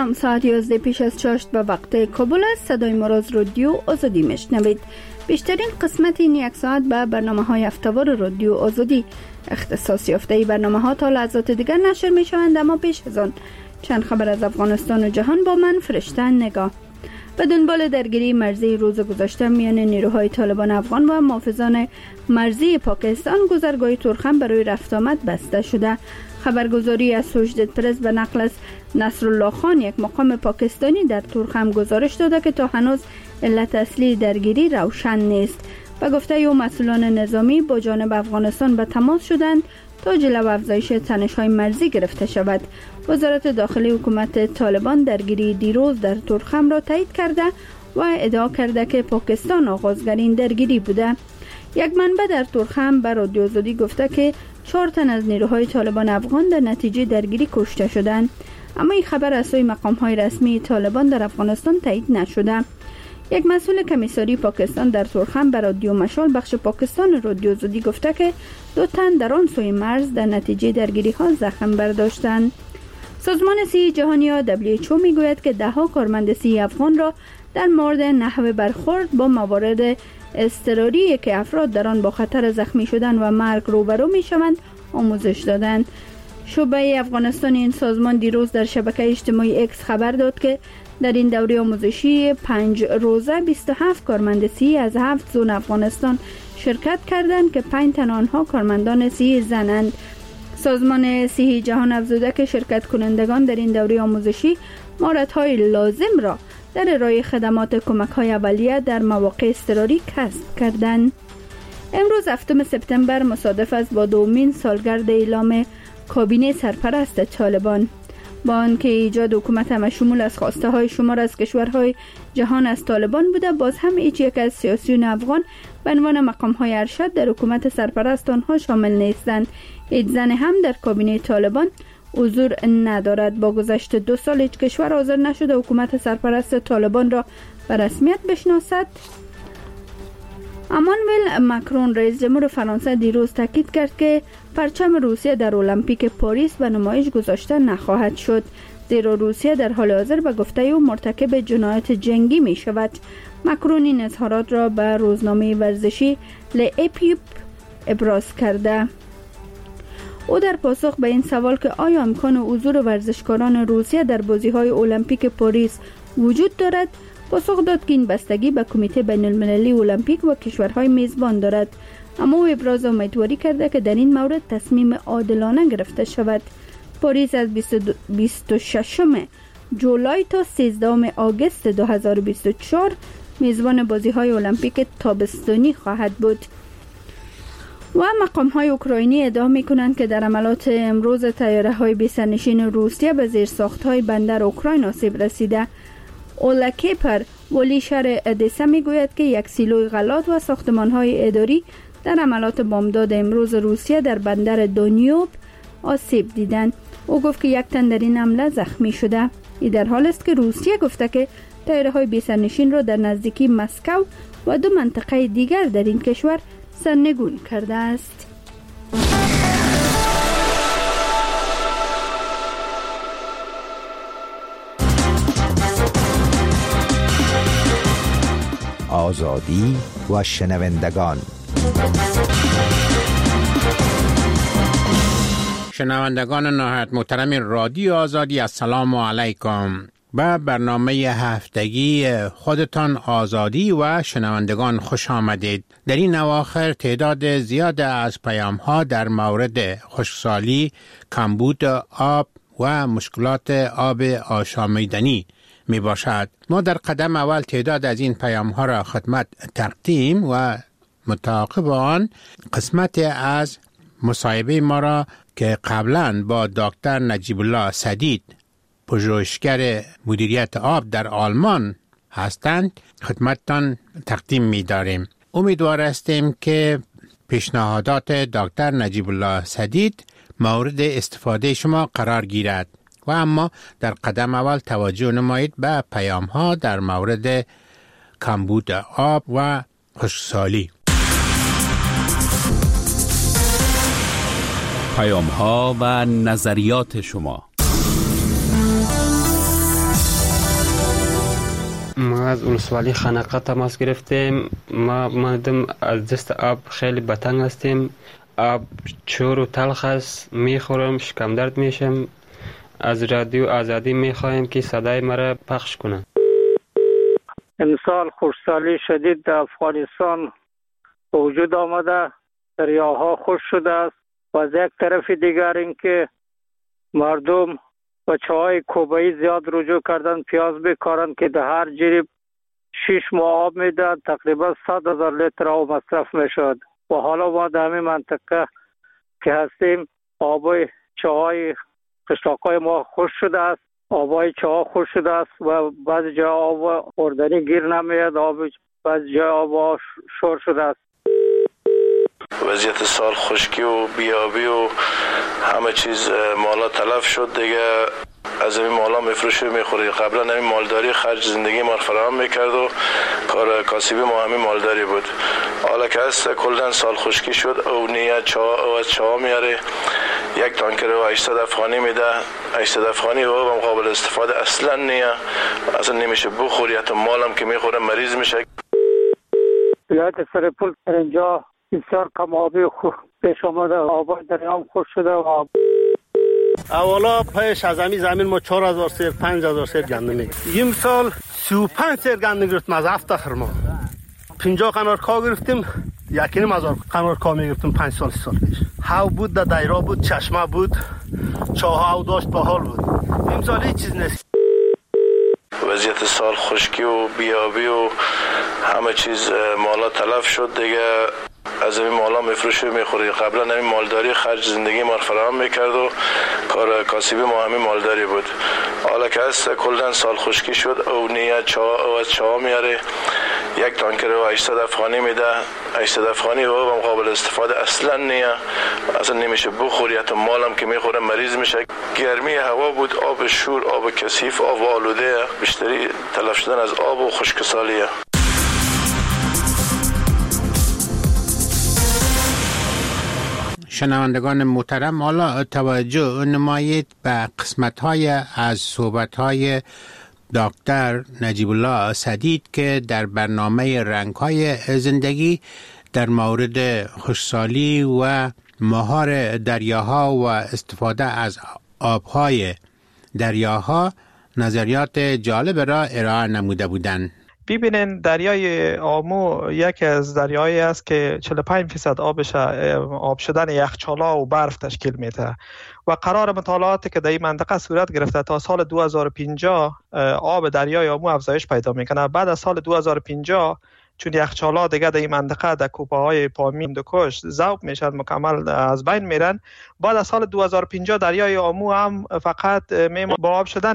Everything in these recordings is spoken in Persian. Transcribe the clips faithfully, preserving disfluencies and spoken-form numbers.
سلام، ساعت یازده پیش از چاشت به وقت کابل است. صدای ما را از رادیو آزادی میشنوید. بیشترین قسمت این یک ساعت به برنامه های هفته‌وار رادیو آزادی اختصاص یافته. برنامه ها تا لحظات دیگر نشر می شوند، اما پیش از آن چند خبر از افغانستان و جهان با من فرشته نگاه. به دنبال درگیری مرزی روز گذشته میان نیروهای طالبان افغان و محافظان مرزی پاکستان، گذرگاه تورخم برای رفت آمد بسته شده. خبرگزاری اسوشیتد پرس به نقل از نصرالله خان، یک مقام پاکستانی، در تورخم گزارش داده که تا هنوز علت اصلی درگیری روشن نیست. به گفته او مسئولان نظامی با جانب افغانستان به تماس شدند تا جلو افزایش تنش‌های مرزی گرفته شود. وزارت داخلی حکومت طالبان درگیری دیروز در تورخم را تایید کرده و ادعا کرده که پاکستان آغازگر این درگیری بوده. یک منبع در تورخم به رادیو آزادی گفته که چهار تن از نیروهای طالبان افغان در نتیجه درگیری کشته شدند، اما این خبر از سوی مقام‌های رسمی طالبان در افغانستان تایید نشده. یک مسئول کمیساری پاکستان در تورخم به رادیو مشال بخش پاکستان رادیو آزادی گفته که دو تن در آن سوی مرز در نتیجه درگیری ها زخم برداشتند. سازمان صحی جهانی یا دبلیو اچ او میگوید که ده ها کارمند صحی افغان را در مورد نحوه برخورد با موارد اضطراری که افراد در آن با خطر زخمی شدن و مرگ روبرو میشوند آموزش دادند. شعبه افغانستان این سازمان دیروز در شبکه اجتماعی اکس خبر داد که در این دوره آموزشی پنج روزه بیست و هفت کارمند صحی از هفت زون افغانستان شرکت کردند که پنج تن آنها کارمندان صحی زنند. سازمان صحی جهان افزوده که شرکت کنندگان در این دوره آموزشی مهارت‌های لازم را در ارائه خدمات کمک‌های اولیه در مواقع اضطراری کسب کردند. امروز هفتم سپتامبر مصادف است با دومین سالگرد اعلام کابینه سرپرست طالبان. با آنکه ایجاد حکومت همشمول از خواسته های شمار از کشورهای جهان از طالبان بوده، باز هم هیچ یک از سیاسیون افغان به عنوان مقام های ارشد در حکومت سرپرست آنها شامل نیستند. هیچ زن هم در کابینه طالبان حضور ندارد. با گذشت دو سال هیچ کشور حاضر نشده حکومت سرپرست طالبان را به رسمیت بشناسد. امانوئل ماکرون رئیس جمهور فرانسه دیروز تاکید کرد که پرچم روسیه در المپیک پاریس به نمایش گذاشته نخواهد شد، زیرا روسیه در حال حاضر به گفته او مرتکب جنایت جنگی می شود. ماکرون این اظهارات را به روزنامه ورزشی ل'اپیپ ابراز کرده. او در پاسخ به این سوال که آیا امکان حضور ورزشکاران روسیه در بازی‌های المپیک پاریس وجود دارد، پاسخ داد که این بستگی به کمیته بین المللی المپیک و کشورهای میزبان دارد، اما او ابراز امیدواری کرده که در این مورد تصمیم عادلانه گرفته شود. پاریس از بیست و ششم جولای تا سیزدهم آگوست دو هزار و بیست و چهار میزبان بازی‌های المپیک تابستانی خواهد بود. و مقام‌های اوکراینی ادعا می‌کنند که در حملات امروز طیاره‌های بی‌سرنشین روسیه به زیرساخت‌های بندر اوکراین آسیب رسیده. اولا کیپر ولی شهر ادسه میگوید که یک سیلوی غلات و ساختمان‌های اداری در حملات بمبداد امروز روسیه در بندر دانیوب آسیب دیدند. او گفت که یک تن در این حمله زخمی شده. این در حال است که روسیه گفته که طیاره‌های بی‌سرنشین را در نزدیکی مسکو و دو منطقه دیگر در این کشور سرنگون کرده است. آزادی و شنوندگان. شنوندگان نهایت محترم رادیو آزادی، السلام علیکم. به برنامه هفتگی خودتان آزادی و شنوندگان خوش آمدید. در این اواخر تعداد زیاد از پیام ها در مورد خشکسالی، کمبود آب و مشکلات آب آشامیدنی می باشد. ما در قدم اول تعداد از این پیام ها را خدمت تقدیم و متعاقب آن قسمت از مصاحبه ما را که قبلا با دکتر نجیب الله سدید، پژوهشگر مدیریت آب در آلمان هستند، خدمتتان تقدیم می داریم. امیدوار هستیم که پیشنهادات دکتر نجیب الله سدید مورد استفاده شما قرار گیرد. و اما در قدم اول توجه نمایید به پیام ها در مورد کمبود آب و خشکسالی. پیام ها و نظریات شما. ما از ولسوالی خنقه تماس گرفتیم. ما مادم از دست آب خیلی بتنگ هستیم. آب چور و تلخ است، میخورم شکم درد میشم. از رادیو آزادی میخوایم که صدای مرا پخش کنه. امسال خشکسالی شدید در افغانستان به وجود آمده، دریاها خشک شده است و از یک طرف دیگر اینکه مردم بچه‌های کوبایی زیاد رجوع کردن پیاز بکارن که در هر جریب شش ماه آب میدن، تقریبا صد هزار لیتر آب مصرف میشد و حالا ما در همین منطقه که هستیم آبای چاهای قشلاقای ما خشک شده است، آبای چاه خشک شده است و بعضی جا آب خوردنی گیر نمیاد، آب بعضی جا آب شور شده است. وضعیت سال خشکی و بیابی و همه چیز مالا تلف شد دیگه. از این مالا میفروشی و میخوری. قبلا همین مالداری خرج زندگی ما فراهم میکرد و کار کاسبی ما همین مالداری بود. حالا که هست کلن سال خشکی شد او نیه چاه او از چاه میاره یک تانکر و هشتصد افغانی میده. هشتصد افغانی و هم قابل استفاده اصلا نیه، اصلا نمیشه بخوری، حتی مالم که میخوره مریض میشه. ولایت سرپل در اینجا بسیار کم آبی پیش آمده، آبای دریام خشک شده و آب. اولا پیش از همین زمین ما چهار هزار سیر پنج هزار سیر گندم میگرفتیم. این سال سی و پنج سیر گندم گرفتیم از هفت اخر ما. پنجاه قنار کا گرفتیم، یکی نیم هزار قنار کا میگرفتیم پنج سال سی سال پیش. هاو بود، در دایرا بود، چشمه بود، چاه هاو داشت با حال بود. این سال هیچ چیز نیست. وضعیت سال خشکی و بیابی و همه چیز مالا تلف شد دیگه. از این مالا میفروشی و میخوری. قبلا همین مالداری خرج زندگی ما فراهم میکرد و کار کاسبی ما همین مالداری بود. حالا که هست کلن سال خشکی شد او نیه چاه او از چاه میاره یک تانکر و هشتصد افغانی میده. هشتصد افغانی و هم قابل استفاده اصلا نیه، اصلا نمیشه بخوری، حتی مالم که میخوره مریض میشه. گرمی هوا بود، آب شور، آب کثیف، آب آلوده، بیشتری تلف شدن از آب و خشکسالیه. شنوندگان محترم، حالا توجه نمایید به قسمت‌های از صحبت‌های دکتر نجیب الله سدید که در برنامه رنگ‌های زندگی در مورد خشکسالی و مهار دریاها و استفاده از آب‌های دریاها نظریات جالب را ارائه نموده بودند. ببینین دریای آمو یکی از دریایی است که چهل و پنج درصد آبش آب شدن یخچال‌ها و برف تشکیل میده و قرار مطالعاتی که در این منطقه صورت گرفته تا سال دو هزار و پنجاه آب دریای آمو افزایش پیدا میکنه. بعد از سال دو هزار و پنجاه چون یخچال‌ها دیگه در این منطقه در کوپه‌های پامی هندوکش ذوب میشن، مکمل از بین میرن. بعد از سال دو هزار و پنجاه دریای آمو هم فقط با آب شدن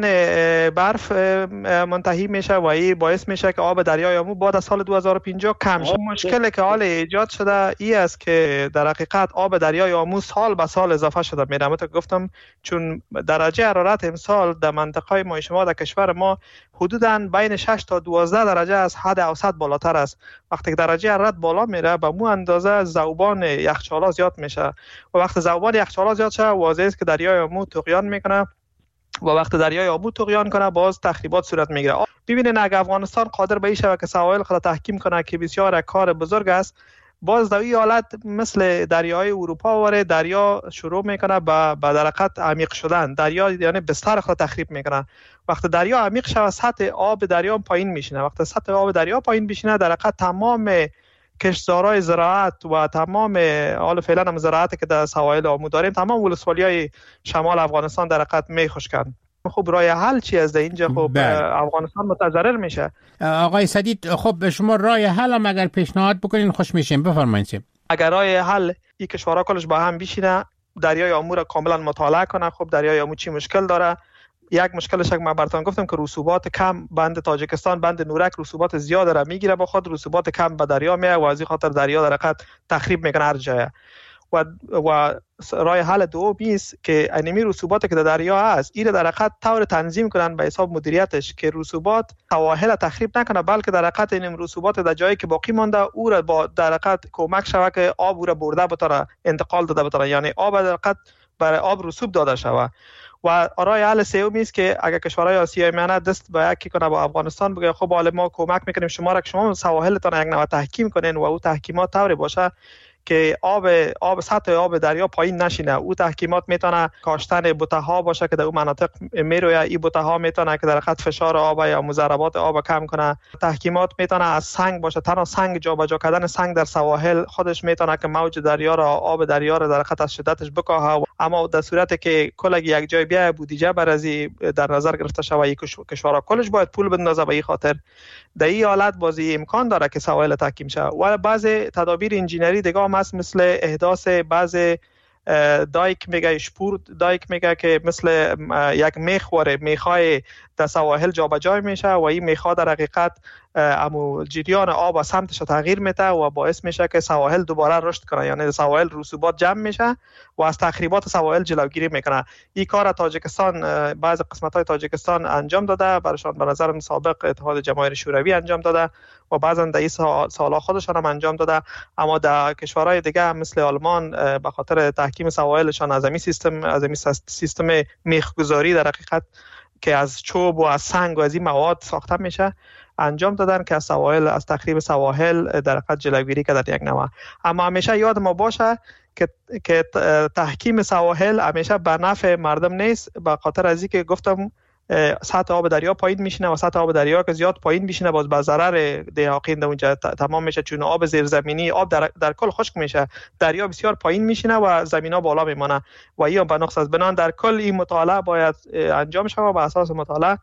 برف منتهی میشه و این باعث میشه که آب دریای آمو بعد از سال دو هزار و پنجاه کم شه. مشکلی که حال ایجاد شده این است که در حقیقت آب دریای آمو سال به سال اضافه شده میره. من گفتم چون درجه حرارت امسال در منطقه ما شما در کشور ما حدوداً بین شش تا دوازده درجه از حد اوسط بالاتر است. وقتی که درجه حرارت بالا میره به مو اندازه ذوبان یخچال‌ها زیاد میشه و وقتی ذوبان یخچال‌ها زیاد شه واضحه است که دریای آمو طغیان میکنه و وقتی دریای آمو طغیان کنه باز تخریبات صورت میگیره. ببینید اگه افغانستان قادر به این شود که سواحل خود تحکیم کنه که بسیار کار بزرگ است، باز در این حالت مثل دریای اروپا وره دریا شروع میکنه به به درقت عمیق شدن. دریا یعنی بستر خود تخریب میکنه. وقتی دریا عمیق شود سطح آب دریا پایین میشینه. وقتی سطح آب دریا پایین بشینه در حقیقت تمام کشتزارهای زراعت و تمام حال فعلا هم زراعتی که در سواحل آمو داریم تمام ولسوالی‌های شمال افغانستان در حقیقت میخشکن. خب راه حل چی از اینجا؟ خب افغانستان متضرر میشه. آقای سدید، خب شما راه حل هم اگر پیشنهاد بکنین خوش میشیم، بفرمایید. اگر راه حل این کشورها کلش با هم بشینه دریای آمو را کاملا مطالعه کنه. خب دریای آمو چی مشکل داره؟ یک مشکلش که من براتون گفتم که رسوبات کم، بند تاجیکستان بند نورک رسوبات زیاد را میگیره، با خود رسوبات کم به دریا میاد و از این خاطر دریا در حقیقت تخریب میکنه هر جای. و و راه حل دوم است که انمی رسوبات که در دریا هست این در حقیقت طور تنظیم کنن به حساب مدیریتش که رسوبات سواحل تخریب نکنه، بلکه در حقیقت این رسوبات در جایی که باقی مانده او را با در حقیقت کمک شوه که آب او را برده بتره انتقال داده بتره، یعنی آب در حقیقت برای آب رسوب داده شوه. و راه حل سومی است که اگر کشورهای آسیای میانه دست به یکی کنه با افغانستان بگه خب حالا ما کمک میکنیم شما را که شما سواحلتان یک نوع تحکیم کنین و او تحکیمات طوری باشه که آب آب سطح آب دریا پایین نشینه. او تحکیمات میتونه کاشتن بوته‌ها باشه که در اون مناطق میروی این بوته‌ها میتونه که در خط فشار آب یا مضربات آب کم کنه. تحکیمات میتونه از سنگ باشه، تنها سنگ جابجا کردن سنگ در سواحل خودش میتونه که موج دریا را آب دریا را در خط از شدتش بکاهه. اما در صورتی که کلگی یک جای بیای بودجه برازی در نظر گرفته شود کشورها کلش باید پول بدنازه به این خاطر در این حالت بازی امکان داره که سواحل تحکیم شه. و بعضی تدابیر انجینری دیگه هم هست، مثل احداث بعضی دایک میگه شپور دایک میگه که مثل یک میخوره میخای در سواحل جابجا میشه و این میخا در حقیقت امو جریان آب و سمتش تغییر میده و باعث میشه که سواحل دوباره رشد کنه، یعنی سواحل رسوبات جمع میشه و از تخریبات سواحل جلوگیری میکنه. این کار تاجیکستان بعض قسمت های تاجیکستان انجام داده، برشان به نظر سابق اتحاد جماهیر شوروی انجام داده و بعضا در این سالها خودشان هم انجام داده. اما در کشورهای دیگه مثل آلمان به خاطر تحکیم سواحلشان از این سیستم از این سیستم میخگذاری در حقیقت که از چوب و از سنگ و از این مواد ساخته میشه انجام دادن که از سواحل از تخریب سواحل در حقیقت جلوگیری کرده یک نوع. اما همیشه یاد ما باشه که که تحکیم سواحل همیشه به نفع مردم نیست، به خاطر از اینکه گفتم سطح آب دریا پایین میشینه و سطح آب دریا که زیاد پایین میشینه باز به ضرر دهاقین در اونجا تمام میشه، چون آب زیرزمینی آب در, در کل خشک میشه، دریا بسیار پایین میشینه و زمینا بالا میمونه و این به نقص از بنان در کل این مطالعه باید انجام شود و به اساس مطالعه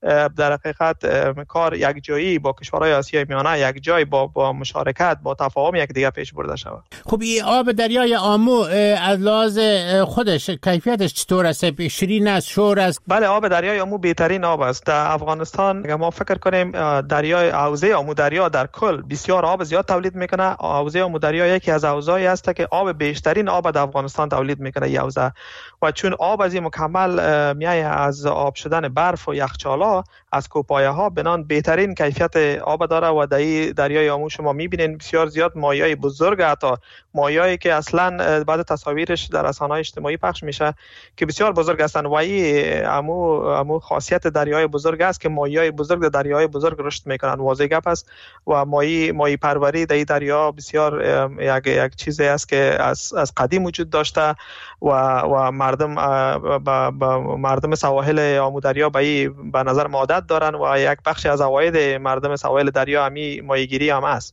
در حقیقت کار یک جایی با کشورهای آسیای میانه یک جای با با مشارکت با تفاهم یک دیگه پیش برده شود. خب این آب دریای آمو از لحاظ خودش کیفیتش چطور است؟ شیرین است، شور است؟ بله، آب دریای آمو بهترین آب است در افغانستان. اگر ما فکر کنیم دریای حوزه آمو دریا در کل بسیار آب زیاد تولید میکنه. حوزه آمو دریا یکی از حوزه‌ای است که آب بیشترین آب در افغانستان تولید میکنه این حوزه و چون آب از این مکمل میای از آب شدن برف و یخچال از کوپایه ها بنان بهترین کیفیت آب داره و در دریای آمو شما میبینین بسیار زیاد مایعای بزرگ، حتی مایعایی که اصلا بعد تصاویرش در رسانه‌های اجتماعی پخش میشه که بسیار بزرگ هستن و این آمو آمو خاصیت دریای بزرگ است که مایعای بزرگ در دریای بزرگ رشد میکنن. واضح گپ است و مایع مایع پروری در دریا بسیار یک یک چیزی است که از از قدیم وجود داشته و و مردم با, با مردم سواحل آمو دریا به به نظر عادت دارن و یک بخشی از عواید مردم سواحل دریا همی ماهیگیری هم است.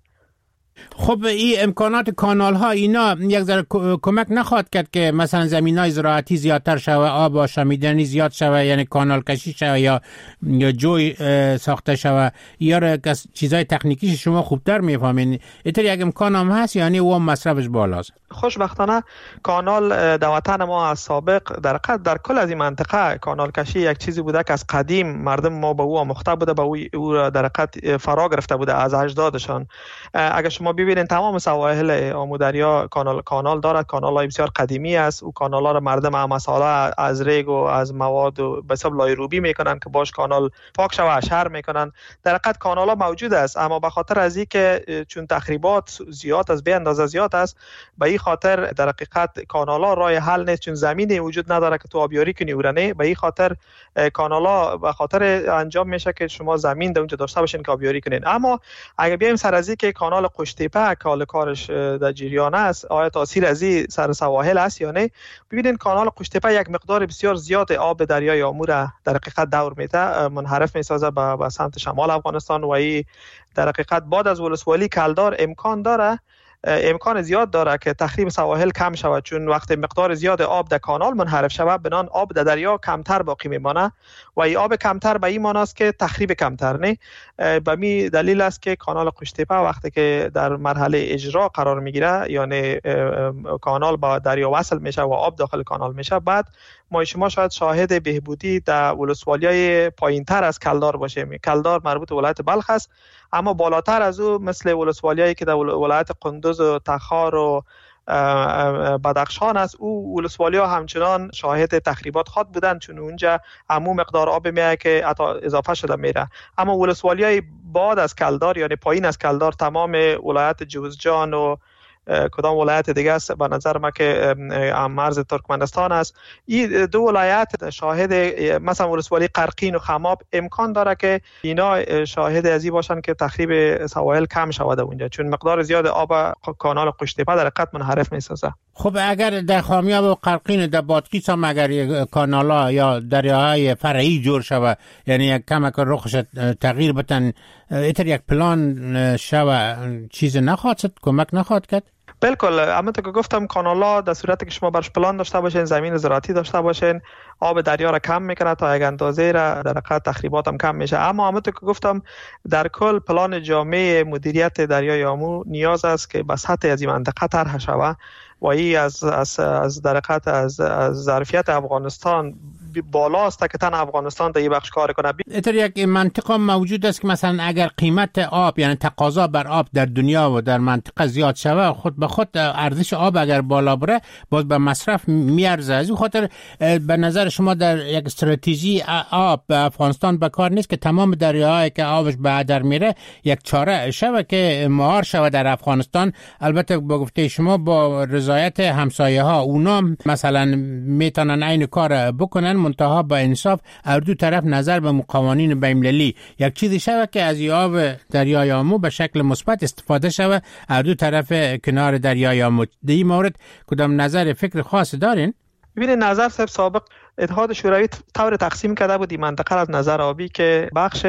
خب این امکانات کانال ها اینا یک ذره کمک نخواهد کرد که مثلا زمینای زراعتی زیادتر شوه، آب آشامیدنی زیاد شوه، یعنی کانال کشی شوه یا یا جوی ساخته شوه یا چیزای تکنیکی شما خوبتر میفهمین؟ اینطور یک امکان هم هست یعنی او مصرفش بالاست؟ خوشبختانه کانال در وطن ما از سابق در قد در کل از این منطقه کانال کشی یک چیزی بوده که از قدیم مردم ما به او آموخته بوده، به او, او در قد فرا گرفته بوده از اجدادشان. اگر شما ببینید تمام سواحل آمو دریا کانال کانال دارد، کانال‌های بسیار قدیمی است. او کانال‌ها را مردم هم مساله از ریگ و از مواد و به حساب لایروبی میکنن که باش کانال پاک شوه شهر میکنن. در قد کانال‌ها موجود است اما به خاطر از اینکه چون تخریبات زیاد از به اندازه زیاد است به این خاطر در حقیقت کانال‌ها راه حل نیست، چون زمینی وجود نداره که تو آبیاری کنی اورنه. به این خاطر کانال‌ها به خاطر انجام میشه که شما زمین در اونجا داشته باشین که آبیاری کنین. اما اگه بیایم سر از اینکه کانال قشتیپه کال کارش در جریان است آیا تاثیر از این سر سواحل است یا نه، ببینید کانال قشتیپه یک مقدار بسیار زیاد آب دریای آمو را در حقیقت دور میده، منحرف میسازه به به سمت شمال افغانستان و این در حقیقت بعد از ولسوالی کلدار امکان داره امکان زیاد داره که تخریب سواحل کم شود، چون وقتی مقدار زیاد آب در کانال منحرف شود بنان آب در دریا کمتر باقی میمانه و این آب کمتر به این معنی است که تخریب کمتر نه. به می دلیل است که کانال قشتیپه وقتی که در مرحله اجرا قرار میگیره یعنی کانال با دریا وصل میشه و آب داخل کانال میشه، بعد ما شما شاید شاهد بهبودی در ولسوالیای پایینتر از کلدار باشیم. کلدار مربوط به ولایت بلخ است اما بالاتر از او مثل ولسوالیایی که در ولایت قندوز و تخار و بدخشان است، او ولسوالی ها همچنان شاهد تخریبات خود بودند چون اونجا عمو مقدار آب میاد که اضافه شده میره. اما ولسوالی های بعد از کلدار یعنی پایین از کلدار تمام ولایت جوزجان و کدام ولایت دیگه است، به نظر من که مرز ترکمنستان است. این دو ولایت شاهد، مثلا ولسوالی قرقین و خماب امکان داره که اینا شاهد ازی باشن که تخریب سواحل کم شود اونجا، چون مقدار زیاد آب کانال قشتیپه در حقیقت منحرف میسازه. خب اگر در خامیاب و قرقین در بادغیس هم اگر کانالا یا دریاهای فرعی جور شود، یعنی یک کمک رخش تغییر بتن، ایتر یک پلان شود، چیز نخواهد شد، کمک نخواهد کرد؟ بالکل، اما تو که گفتم کانالا در صورتی که شما برش پلان داشته باشین، زمین زراعتی داشته باشین، آب دریا را کم میکنه تا یک اندازه را، در حقیقت تخریبات هم کم میشه. اما اما تو که گفتم در کل پلان جامع مدیریت دریای آمو نیاز است که به سطح از این منطقه طرح شود و این از از از در حقیقت از از ظرفیت افغانستان بالاست که تن افغانستان در این بخش کار کنه. اینطور یک منطقه موجود است که مثلا اگر قیمت آب، یعنی تقاضا بر آب در دنیا و در منطقه زیاد شود، خود به خود ارزش آب اگر بالا بره باز به مصرف میارزه. از این خاطر به نظر شما در یک استراتژی آب به افغانستان به کار نیست که تمام دریاهایی که آبش به هدر میره یک چاره شود که مهار شود در افغانستان؟ البته با گفته شما با رضایت همسایه ها، اونا مثلا میتونن این کار بکنن، منتها با انصاف از دو طرف نظر به قوانین بین‌المللی یک چیزی شود که از آب دریای آمو به شکل مثبت استفاده شود از دو طرف کنار دریای آمو. در این مورد کدام نظر فکر خاص دارین؟ ببینید، نظر صاحب سابق اتحاد شوروی طور تقسیم کرده بود این منطقه از نظر آبی که بخش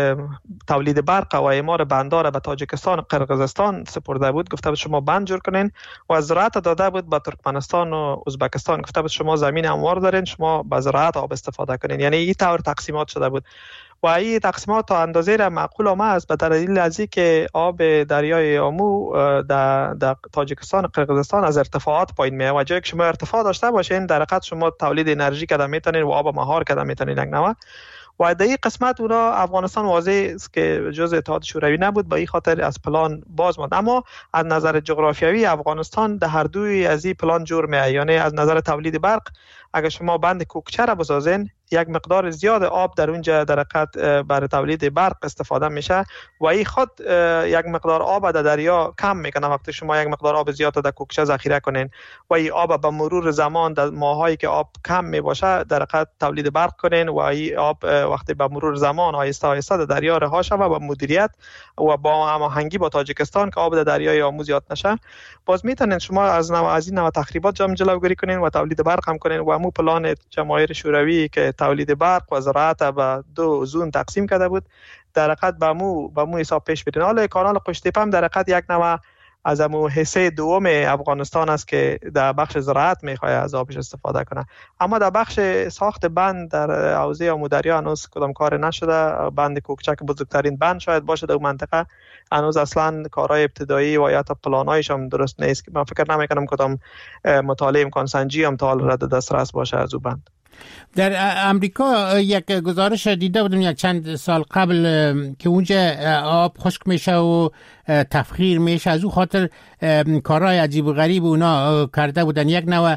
تولید برق و اعمار بندار به تاجیکستان و قرقیزستان سپرده بود، گفته بود شما بند جور کنین، و زراعت داده بود به ترکمنستان و ازبکستان، گفته بود شما زمین هموار دارین، شما به زراعت آب استفاده کنین. یعنی این طور تقسیمات شده بود و این تقسیمات تا اندازه را معقول آمده است به دلیل از اینکه آب دریای آمو در در تاجیکستان و قرقیزستان از ارتفاعات پایین میاد و جایی که شما ارتفاع داشته باشین در حقیقت شما تولید انرژی کردن میتونین و آب مهار کردن میتونین یک نوع. و در این قسمت اونا افغانستان واضح است که جزء اتحاد شوروی نبود، به این خاطر از پلان باز ماند. اما از نظر جغرافیایی افغانستان در هر دوی از این پلان جور میاد. یعنی از نظر تولید برق اگر شما بند کوکچه را بسازین، یک مقدار زیاد آب در اونجا در حقیقت برای تولید برق استفاده میشه و این خود یک مقدار آب در دریا کم میکنه. وقتی شما یک مقدار آب زیاد در کوکچه ذخیره کنین و این آب به مرور زمان در ماهایی که آب کم میباشه در حقیقت تولید برق کنین و این آب وقتی به مرور زمان آهسته آهسته در دریا رها شود و مدیریت و با هماهنگی با تاجیکستان که آب در دریای آمو زیاد نشه، باز میتونین شما از نوع از این نوع تخریبات جام جلوگیری کنین و تولید برق هم کنین. و همون پلان جماهیر شوروی که تولید برق و زراعت به دو زون تقسیم کرده بود در حقیقت به مو به مو حساب پیش برین. حالا کانال قشتیپه هم در حقیقت یک نوع از امو حصه دوم افغانستان است که در بخش زراعت میخواد از آبش استفاده کنه. اما در بخش ساخت بند در حوزه آمودریا هنوز کدام کار نشده. بند کوکچه که بزرگترین بند شاید باشه در منطقه، هنوز اصلا کارهای ابتدایی و یا تا پلانایش هم درست نیست. من فکر نمیکنم کدام مطالعه امکان سنجی هم تا حال رد دسترس باشه از او بند. در امریکا یک گزارش دیده بودم یک چند سال قبل که اونجا آب خشک میشه و تفخیر میشه، از او خاطر کارهای عجیب و غریب اونا کرده بودن. یک نوع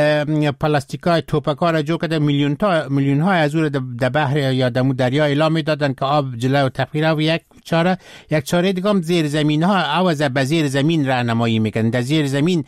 پلاستیکای توپکا را جو کرده، میلیون تا میلیون های از او در بحر یا در دریا اعلام میدادن که آب جلو تفخیر. و یک چاره یک چاره دیگه هم زیر زمین ها عوض به زیر زمین راهنمایی میکنن. در زیر زمین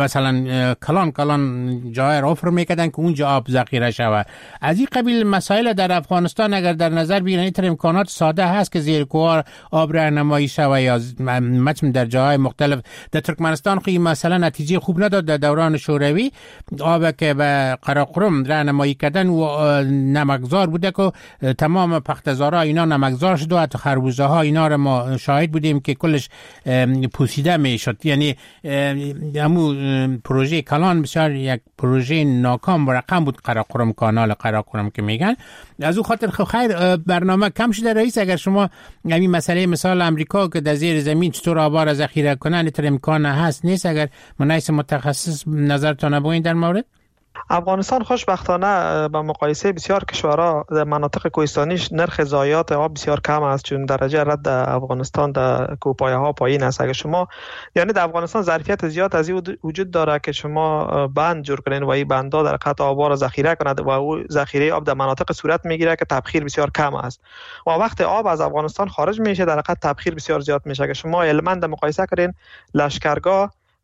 مثلا کلان کلان جای را حفر میکردن که اونجا آب ذخیره شود. از این قبیل مسائل در افغانستان اگر در نظر بگیرن، این امکانات ساده هست که زیر کوه آب راهنمایی شود یا مثلا در جاهای مختلف. در ترکمنستان خیلی مثلا نتیجه خوب نداد در دوران شوروی، آب که به قراقرم راهنمایی کردن و نمکزار بوده که تمام پختزارا اینا نمکزار شد و حتی خربوزه ها اینا رو ما شاهد بودیم که کلش پوسیده میشد. یعنی همو پروژه کلان بسیار یک پروژه ناکام و رقم بود، قراقرم کانال قراقرم که میگن. از او خاطر خیر برنامه کم شده رئیس. اگر شما همین مسئله مثال امریکا که در زیر زمین چطور آب را ذخیره کنن این امکان هست نیست، اگر منایس متخصص نظرتون بگوین در مورد؟ افغانستان خوشبختانه به مقایسه بسیار کشورها در مناطق کوهستانیش نرخ ضایعات آب بسیار کم است، چون درجه رد افغانستان در کوهپایه ها پایین است. اگر شما یعنی در افغانستان ظرفیت زیاد از این وجود داره که شما بند جور کنین و این بندها در قطع آب را ذخیره کند و او ذخیره آب در مناطق صورت میگیره که تبخیر بسیار کم است. و وقتی آب از افغانستان خارج میشه در قطع تبخیر بسیار زیاد میشه. که شما المند مقایسه کنین لشکرگاه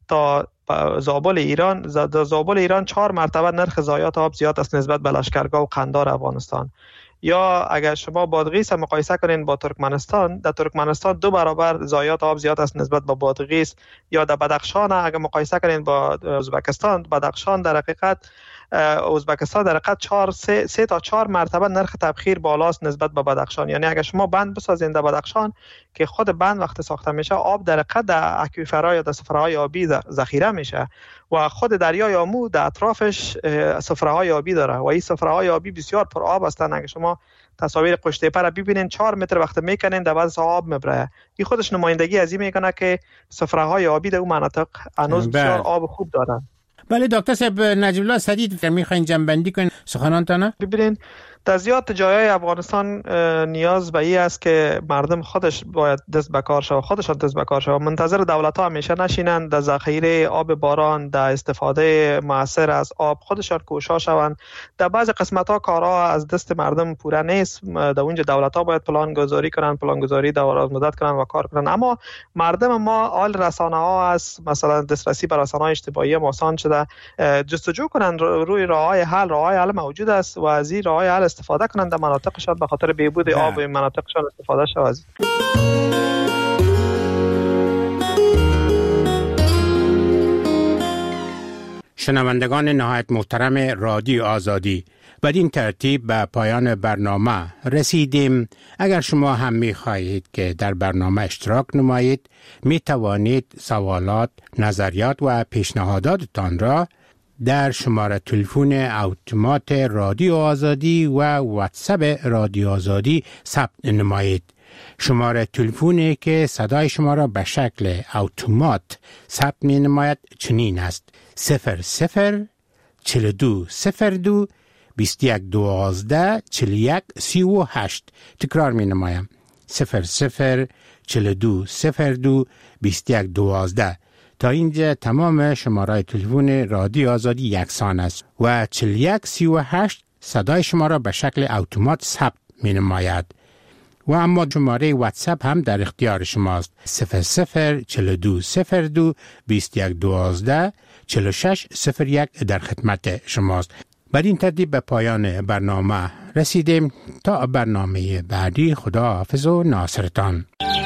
تا زابل ایران در زابل ایران چهار مرتبه نرخ ضایعات آب زیاد است نسبت به لشکرگاه و قندار افغانستان. یا اگر شما بادغیس مقایسه کنین با ترکمنستان، در ترکمنستان دو برابر ضایعات آب زیاد است نسبت به بادغیس. یا در بدخشان اگر مقایسه کنین با ازبکستان، بدخشان در حقیقت ازبکستان در حقیقت چهار سه, سه تا چهار مرتبه نرخ تبخیر بالاست نسبت به بدخشان. یعنی اگر شما بند بسازین در بدخشان که خود بند وقت ساخته میشه آب در حقیقت در اکویفرها یا در سفره‌های آبی ذخیره میشه و خود دریای آمو در اطرافش سفره‌های آبی داره و این سفره‌های آبی بسیار پر آب هستند. اگر شما تصاویر قشتیپه را ببینین چهار متر وقت میکنین در بعد آب میبره. این خودش نمایندگی از این میکنه که سفره‌های آبی در اون مناطق هنوز بسیار آب خوب دارن. بله دکتر صاحب، نجیب الله سدید میخواین جنبندی کنین سخنانتان؟ ببینین در زیاد جایهای افغانستان نیاز به این است که مردم خودش باید دست به کار شود، خودشان دست به کار شود، منتظر دولت‌ها همیشه نشینند، در ذخیره آب باران، در استفاده مؤثر از آب خودشان کوشش شوند. در بعض قسمت‌ها کارها از دست مردم پوره نیست، در اونجا دولت‌ها باید پلان گذاری کنند، پلان گذاری دراز مدت کنند و کار کنند. اما مردم ما آل رسانه‌ها است، مثلا دسترسی به رسانه‌های اجتماعی آسان شده، جستجو کنند روی راه‌های حل، راه‌های حل موجود است و از این راه‌های حل استفاده کنند در مناطقشان به خاطر بهبود آب و مناطقشان استفاده شود. شنوندگان نهایت محترم رادیو آزادی، بدین ترتیب به پایان برنامه رسیدیم. اگر شما هم می خواهید که در برنامه اشتراک نمایید، می توانید سوالات، نظریات و پیشنهاداتتان را در شماره تلفن اتومات رادیو آزادی و واتساپ رادیو آزادی ثبت نمایید. شماره تلفنی که صدای شما را به شکل اتومات ثبت می نماید چنین است: صفر صفر چهل و دو صفر دو بیست و یک دوازده چهل و یک سی و هشت. تکرار می نمایم: صفر صفر چهل و دو صفر دو بیست و یک دوازده. تا اینجا تمام شماره تلفن رادیو آزادی یکسان است و چهل و یک سی و هشت صدای شما را به شکل اتومات ثبت می نماید. و اما شماره واتساپ هم در اختیار شماست: صفر صفر چهل و دو صفر دو بیست و یک دوازده چهل و شش صفر یک در خدمت شماست. بر این ترتیب به پایان برنامه رسیدیم. تا برنامه بعدی، خدا حافظ و ناصرتان.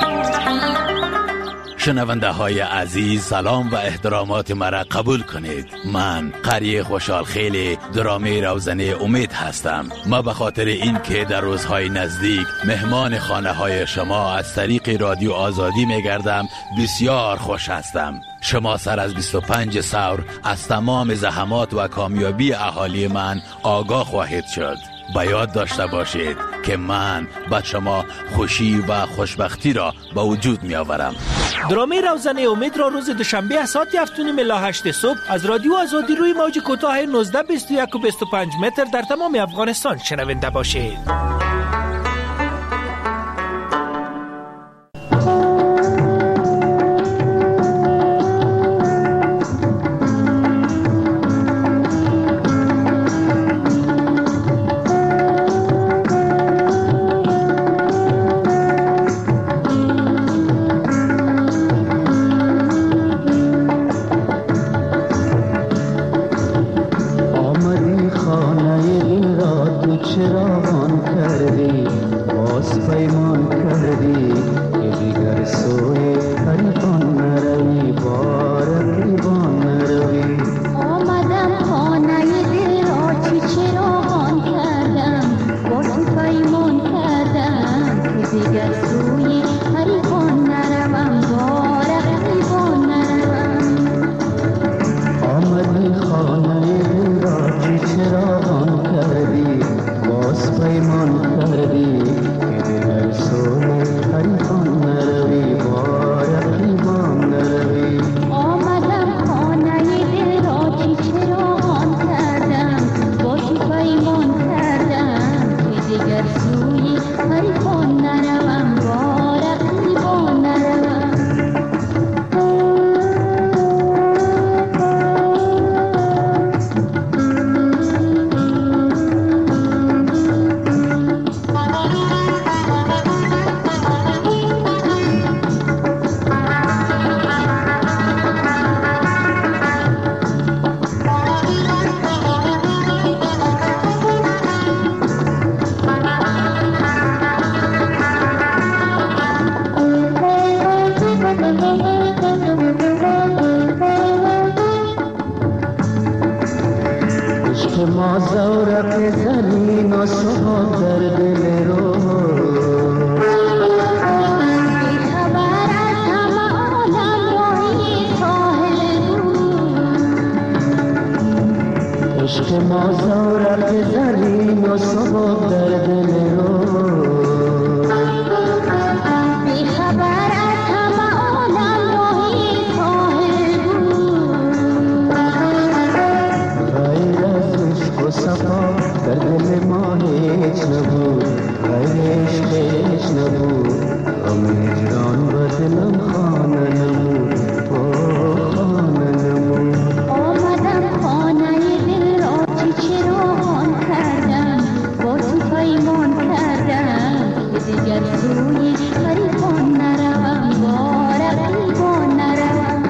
شنونده های عزیز، سلام و احترامات مرا قبول کنید. من قری خوشحال خیلی درامه روزنه امید هستم. ما به خاطر این که در روزهای نزدیک مهمان خانه های شما از طریق رادیو آزادی می گردم بسیار خوش هستم. شما سر از بیست و پنج سور از تمام زحمات و کامیابی اهالی من آگاه خواهید شد. با یاد داشته باشید که من با شما خوشی و خوشبختی را به وجود می آورم. درامه روزنه امید را روز دوشنبه ساعت هفت و نیم الی هشت صبح از رادیو آزادی روی موج کوتاه نوزده بیست و یک و بیست و پنج متر در تمام افغانستان شنونده باشید. چراغان کرد ما زورق زمین و سواد در دل رو بیخبر از همه عالم راهی ساحل بود عشق ما زورق زمین و سواد در دل رو در دل ما هیچ نبود غیرش هیچ نبود غم هجران و دلم خانه نمود خانه نمود آمدم خانه دل را چی چراغان کردم با تو پیمان کردم که دیگر سوی غریبان نروم با رقیبان نروم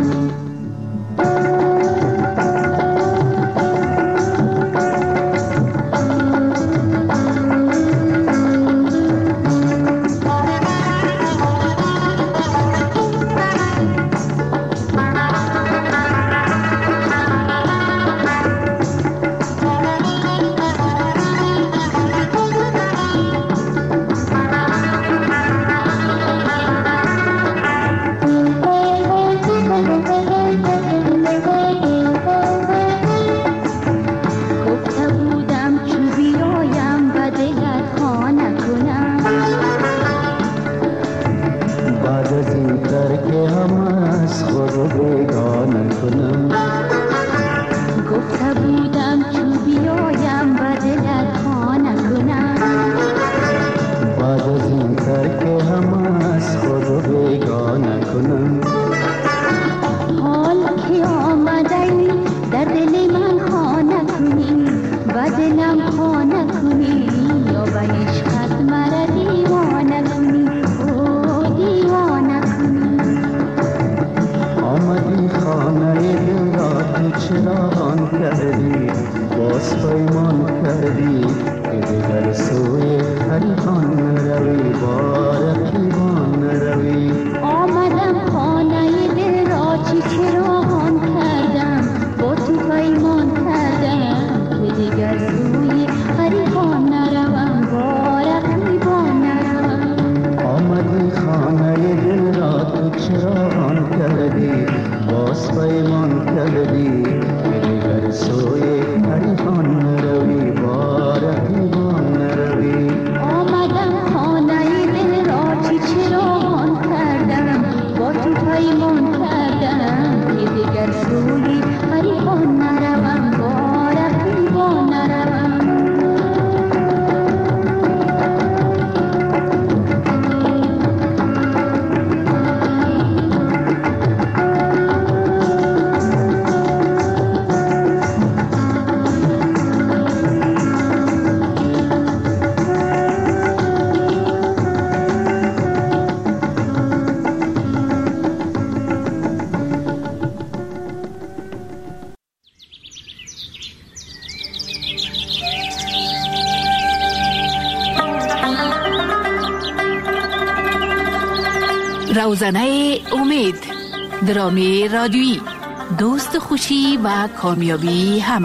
روزنه امید، درامی رادیویی، دوست خوشی و کامیابی همه.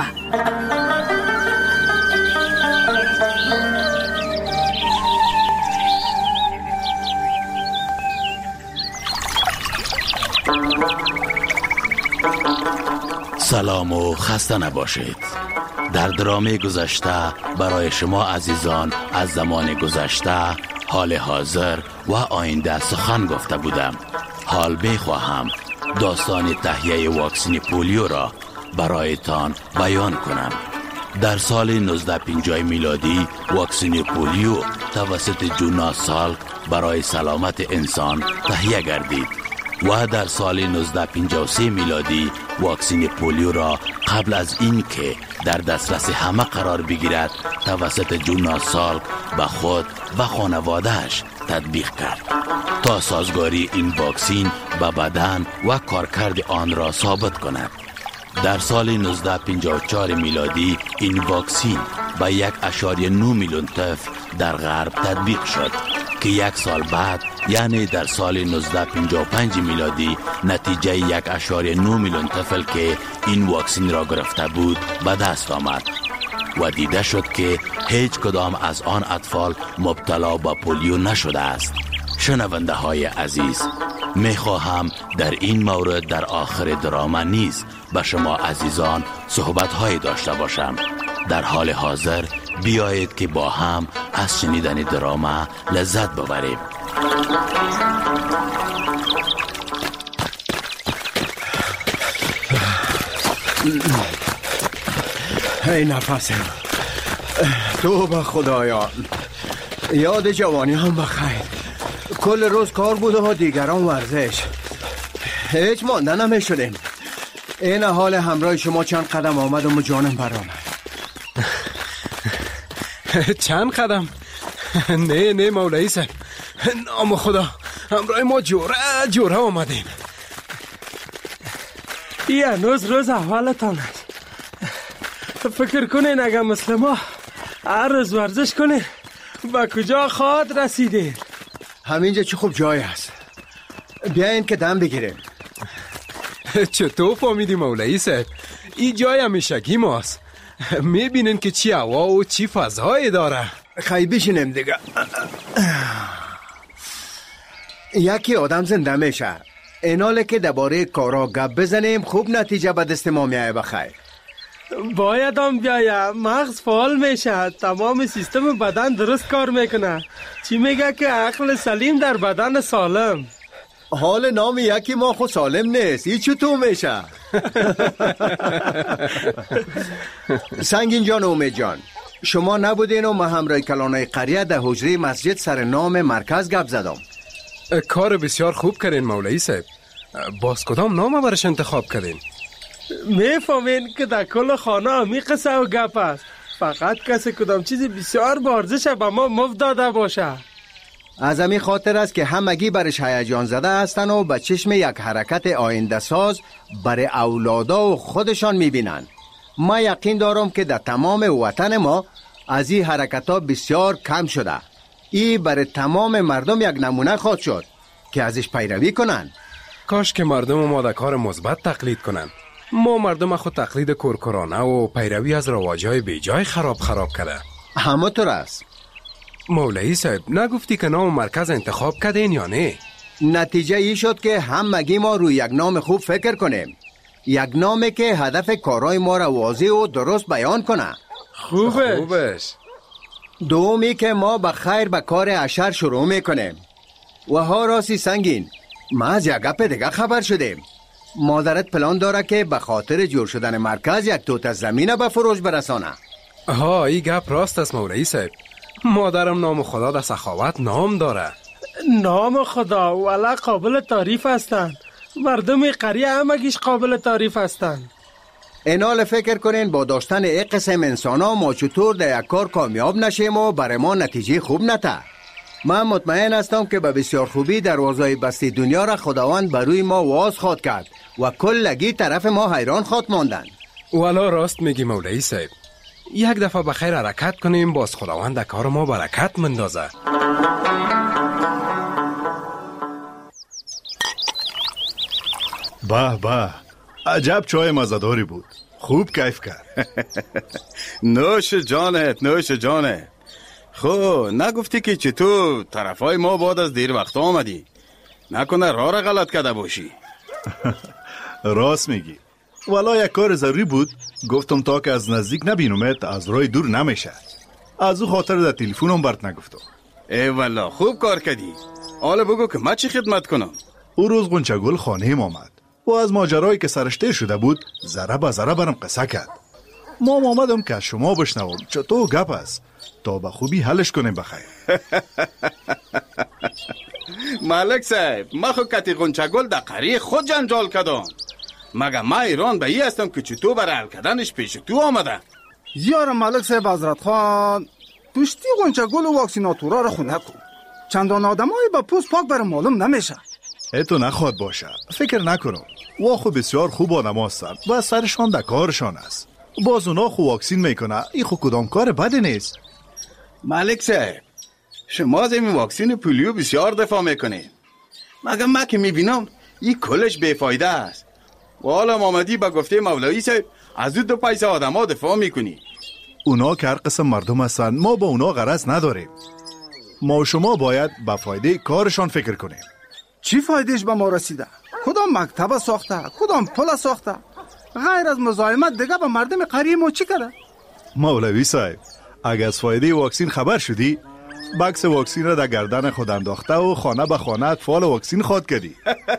سلام و خسته نباشید. در درامه گذشته برای شما عزیزان از زمان گذشته، حال حاضر و آینده سخن گفته بودم. حال بخواهم داستان تهیه واکسن پولیو را برایتان بیان کنم. در سال نوزده پنجاه میلادی واکسن پولیو توسط جوناس سالک برای سلامت انسان تهیه گردید و در سال نوزده پنجاه و سه میلادی واکسن پولیو را قبل از این که در دسترس همه قرار بگیرد توسط جوناس سالک به خود و خانوادهش تطبیق کرد تا سازگاری این واکسن به بدن و کارکرد آن را ثابت کند. در سال نوزده پنجاه و چهار میلادی این واکسن به یک اشاری نه میلیون طفل در غرب تطبیق شد که یک سال بعد یعنی در سال نوزده پنجاه و پنج میلادی نتیجه یک اشاری نه میلیون طفل که این واکسن را گرفته بود به دست آمد. و دیده شد که هیچ کدام از آن اطفال مبتلا به پولیو نشده است. شنونده های عزیز، می خواهم در این مورد در آخر دراما نیز به شما عزیزان صحبت های داشته باشم. در حال حاضر بیایید که با هم از شنیدن دراما لذت ببریم. ای نفسم، تو به خدایان، یاد جوانی هم بخیر. کل روز کار بود و دیگران ورزش، هیچ مانده نمی شدیم. این حال همراه شما چند قدم آمد و جانم برآمد. چند قدم؟ نه نه مولایی صاحب، نام خدا، همراه ما جوره جوره آمدیم. این هنوز روز اولتان است. فکر کنین اگر مثل ما هر روز ورزش کنین با کجا خواهد رسیدین؟ همینجا چه خوب جای است، بیاین که دم بگیریم. چطور فهمیدی مولایی صاحب؟ این جای همیشگی ماست. میبینین که چی هوا و چی فضایی داره. خیلی بشینیم دیگه. یکی آدم زنده میشه، ایناله که درباره کارا گپ بزنیم خوب نتیجه به دست ما میایه. بخیر باید هم بیایه، مغز فعال میشه، تمام سیستم بدن درست کار میکنه. چی میگه که عقل سلیم در بدن سالم. حال نام یکی ما خود سالم نیست، این چطور میشه؟ سنگین جان و امید جان، شما نبودین و ما همراه کلانای قریه در حجره مسجد سر نام مرکز گپ زدم. کار بسیار خوب کردین مولایی صاحب. باز کدام نام برش انتخاب کردین؟ میفهمین که در کل خانه همی قصه و گپ است. فقط کسی کدام چیزی بسیار بارزش به ما مفت داده باشه. از همین خاطر است که همگی برش هیجان زده هستن و به چشم یک حرکت آینده ساز برای اولادا و خودشان میبینن. ما یقین دارم که در تمام وطن ما از این حرکت ها بسیار کم شده. این برای تمام مردم یک نمونه خواهد شد که ازش پیروی کنن. کاش که مردم ما در کار مثبت تقلید کنن. ما مردم خود تقلید کورکورانه و پیروی از رواجهای بی جای خراب خراب کرده. همونطور است. مولایی صاحب، نگفتی که نام مرکز انتخاب کردین یا نه؟ نتیجه ای شد که همگی ما روی یک نام خوب فکر کنیم، یک نامی که هدف کارهای ما را واضح و درست بیان کنه. خوبه. خوبش. دومی که ما به خیر به کار اشر شروع میکنیم. و ها راستی سنگین، ما از یک گپ دیگه خبر شدیم. مادرت پلان داره که به خاطر جور شدن مرکز یک توت زمین به فروش برسانه. ها، این گپ راست است مولایی صاحب. مادرم نام خدا در سخاوت نام داره. نام خدا والا قابل تعریف هستن. مردم قریه همگیش قابل تعریف هستن. اینال فکر کنین با داشتن یک قسم انسان ها ما چطور در یک کار کامیاب نشیم و برای ما نتیجه خوب نته. من مطمئن هستم که به بسیار خوبی دروازهای بستی دنیا را خداوند بروی ما واز خواد کرد و کلگی طرف ما حیران خواد ماندن. والا راست میگی مولایی صاحب. یک دفعه بخیر حرکت کنیم، باز خداوند در کار ما برکت مندازه. به به، عجب چای مزداری بود، خوب کیف کرد. نوش جانت، نوش جانت. خب نگفتی که چطور طرفای ما بعد از دیر وقت آمدی؟ نکنه راه را غلط کرده باشی. راست میگی، والا یک کار ضروری بود، گفتم تا که از نزدیک نبینمت از راه دور نمیشه. از او خاطر در تلفنم برات نگفتم. ای والا خوب کار کردی. حالا بگو که من چی خدمت کنم. او روز غنچه‌گل خانه ما آمد و از ماجرایی که سرشته شده بود ذره به ذره برام قصه کرد. ما آمدم که از شما بشنوم چطور گپ است تا به خوبی حلش کنیم. بخیر. ملک صاحب، ما خود کتی غنچه‌گل در قریه خود جنجال کردم. مگه ما ایران به ای هستم که چطور برای حل کردنش پیش تو آمده؟ زیار ملک صاحب حضرت خان، پشتی غنچه‌گل و واکسیناتورا را خونه کن. چندان آدمایی با پوست پاک برای معلوم نمیشه. ایتو نخواد باشه، فکر نکنم. واخو بسیار خوب آدم هستند و سرشان در کارشان است. باز اونا خو واکسین میکنه، ای خو کدام کار بدی نیست. ملک صاحب، شما از این واکسین پولیو بسیار دفاع میکنید، مگه من که میبینم این کلش بیفایده است. و حالا آمدی با گفته مولایی صاحب از دو پیسه آدم ها دفاع میکنی. اونا که هر قسم مردم هستن، ما با اونا غرض نداریم. ما و شما باید به فایده کارشان فکر کنیم. چی فایدهش به ما رسیده؟ کدام مکتب ساخته؟ کدام پل ساخته؟ غیر از مزاحمت دیگه به مردم قریه ما چی کرده؟ مولوی صاحب، اگر از فایده واکسین خبر شدی، بکس واکسین را در گردن خود انداخته و خانه به خانه اطفال واکسین خواد کردی.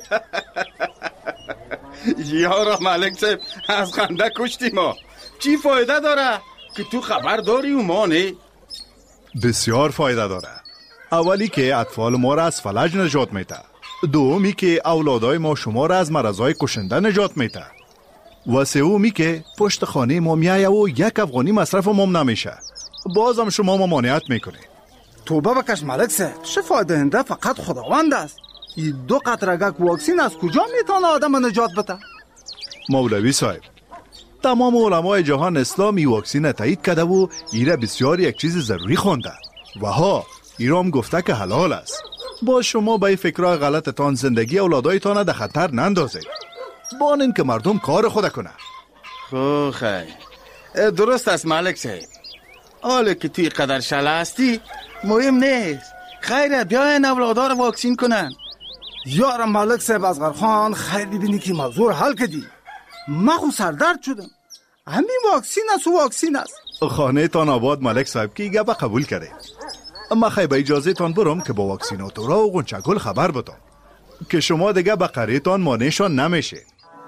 یارا ملک صاحب، از خنده کشتی ما. چی فایده داره که تو خبر داری و ما نه؟ بسیار فایده داره. اولی که اطفال ما را از فلج نجات میده. دومی که اولادای ما شما را از مرضای کشنده نجات میده. و سومی که پشت خانه ما میایه و یک افغانی مصرف ما نمیشه. بازم شما ممانعت میکنه. توبه بکش ملک صاحب، شفا دهنده فقط خداوند است. این دو قطره گک واکسین از کجا میتونه آدم نجات بده؟ مولوی صاحب، تمام علمای جهان اسلامی واکسین تایید کرده و ایره بسیار یک چیز ضروری خونده و ها ایرام گفته که حلال است. با شما به فکرهای غلطتان زندگی اولادایتان در خطر نندازید. بانین که مردم کار خود کنه. خو خیر، درست است ملک صاحب. حالا که توی قدر شله هستی مهم نیست. خیره بیاین اولادار واکسین کنن. یار ملک صاحب اصغر خان، خیلی بینی که موضوع حل کردی. من خود سردرد شدم. همین واکسین است و واکسین است. خانه تان آباد ملک صاحب که گپ قبول کرده. اما خیلی به اجازه تان برم که با واکسیناتورا و غنچگل خبر بدم که شما دیگه به قریه تان مانعشان نمیشه.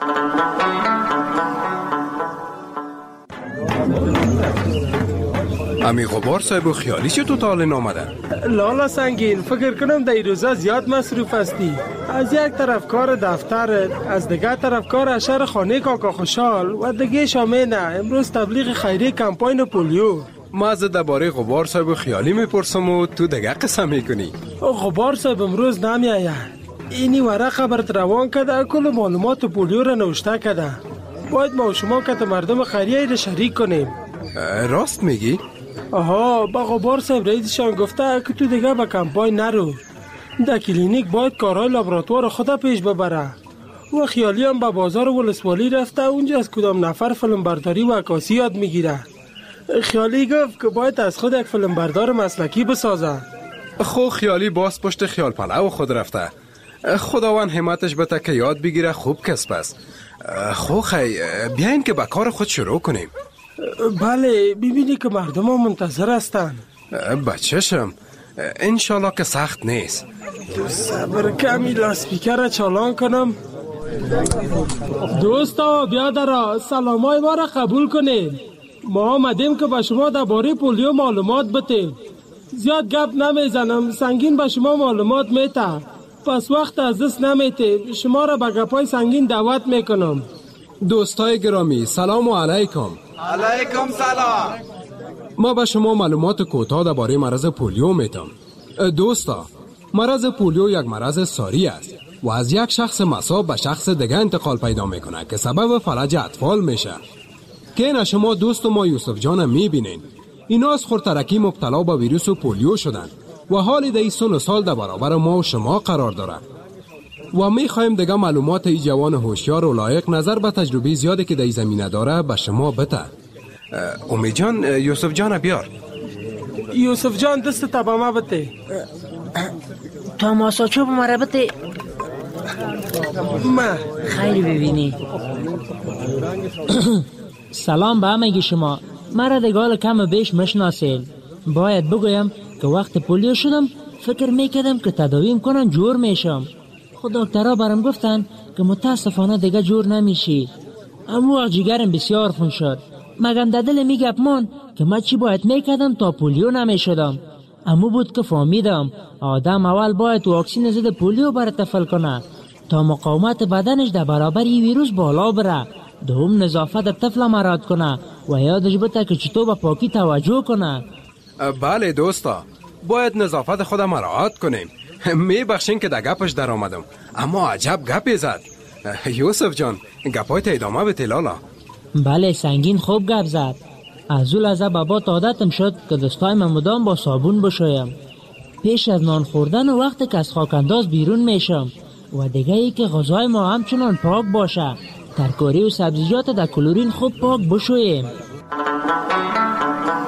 امی غبار صاحب و خیالی چه تو تاله نامده؟ لالا سنگین، فکر کنم در این روزا زیاد مصروف هستی. از یک طرف کار دفتر، از دیگه طرف کار اشر خانه کاکا خوشحال و دیگه شامینه امروز تبلیغ خیری کمپاین پولیو. ما از درباره غبار صاحب و خیالی میپرسم و تو دیگه قسم میکنی. غبار صاحب امروز نمیآید. اینی ورقه برات روان کرده، کل معلومات پولیو را نوشته کرده. باید ما و شما که مردم خیریه را شریک کنیم. راست میگی؟ آها، با غبار صاحب رئیسشان گفته که تو دیگه با کمپاین نرو. در کلینیک باید کارهای لابراتوار خدا پیش ببره. و خیالی هم به بازار ولسوالی رفته، اونجا از کدام نفر فیلم برداری و عکاسی یاد میگیره. خیالی گفت که باید از خود یک فیلم بردار مسلکی بسازه. خو خیالی باز پشت خیال پلو خود رفته. خداوند همتش بده که یاد بگیره، خوب کسب است. خو خی بیاین که با کار خود شروع کنیم. بله، ببینی که مردم ها منتظر هستن. بچه‌شم، انشالله که سخت نیست. صبر کمی لاسپیکر را چالان کنم. دوستا بیادرا، سلامای ما را قبول کنید. ما آمدیم که به شما درباره پولیو معلومات بتیم. زیاد گپ نمیزنم، سنگین به شما معلومات میته. پس وقت از دست نمیته، شما را به گپای سنگین دعوت میکنم. دوستای گرامی، سلام علیکم. علیکم سلام. ما به شما معلومات کوتاه درباره مرض پولیو میتم. دوستا، مرض پولیو یک مرض ساری است و از یک شخص مصاب به شخص دیگه انتقال پیدا میکنه که سبب فلج اطفال میشه. که اینا شما دوست ما یوسف جان میبینین. اینا از خورترکی مبتلا به ویروس پولیو شدن و حالی در این سن و سال در برابر ما و شما قرار داره. و میخوایم دیگه معلومات ای جوان هوشیار و لایق نظر به تجربه زیادی که در این زمینه داره به شما بده. امید جان، یوسف جان بیار. یوسف جان دست تبامه بده. تماساچو بماره بده. ما خیلی ببینی. سلام به همگی شما. مرا دگال کم بیش مشناسین. باید بگویم که وقت پولیو شدم فکر میکردم که تداویم کنن جور میشم. خود دکترها برام گفتن که متاسفانه دیگه جور نمیشی. اما جیگرم بسیار خون شد. مگم در دل میگپ من که من چی باید میکردم تا پولیو نمیشدم. اما بود که فهمیدم آدم اول باید واکسین ضد پولیو برای طفل کنه تا مقاومت بدنش در برابر این ویروس بالا بره. دوم نظافت طفل مراعات کنه و یادش بده که چطور به پاکی توجه کنه. بله دوستا، باید نظافت خود مراعات کنیم. میبخشین که در گپش در آمدم، اما عجب گپی زد. یوسف جان، گپایت ادامه بده لالا. بله سنگین خوب گپ زد. از اون لحظه بابا عادتم شد که دستای من مدام با صابون بشویم. پیش از نان خوردن و وقتی که از خاکانداز بیرون میشم و دیگه ای که غذای ما همچنان پاک باشه. ترکاری و سبزیجات در کلورین خوب پاک بشویم.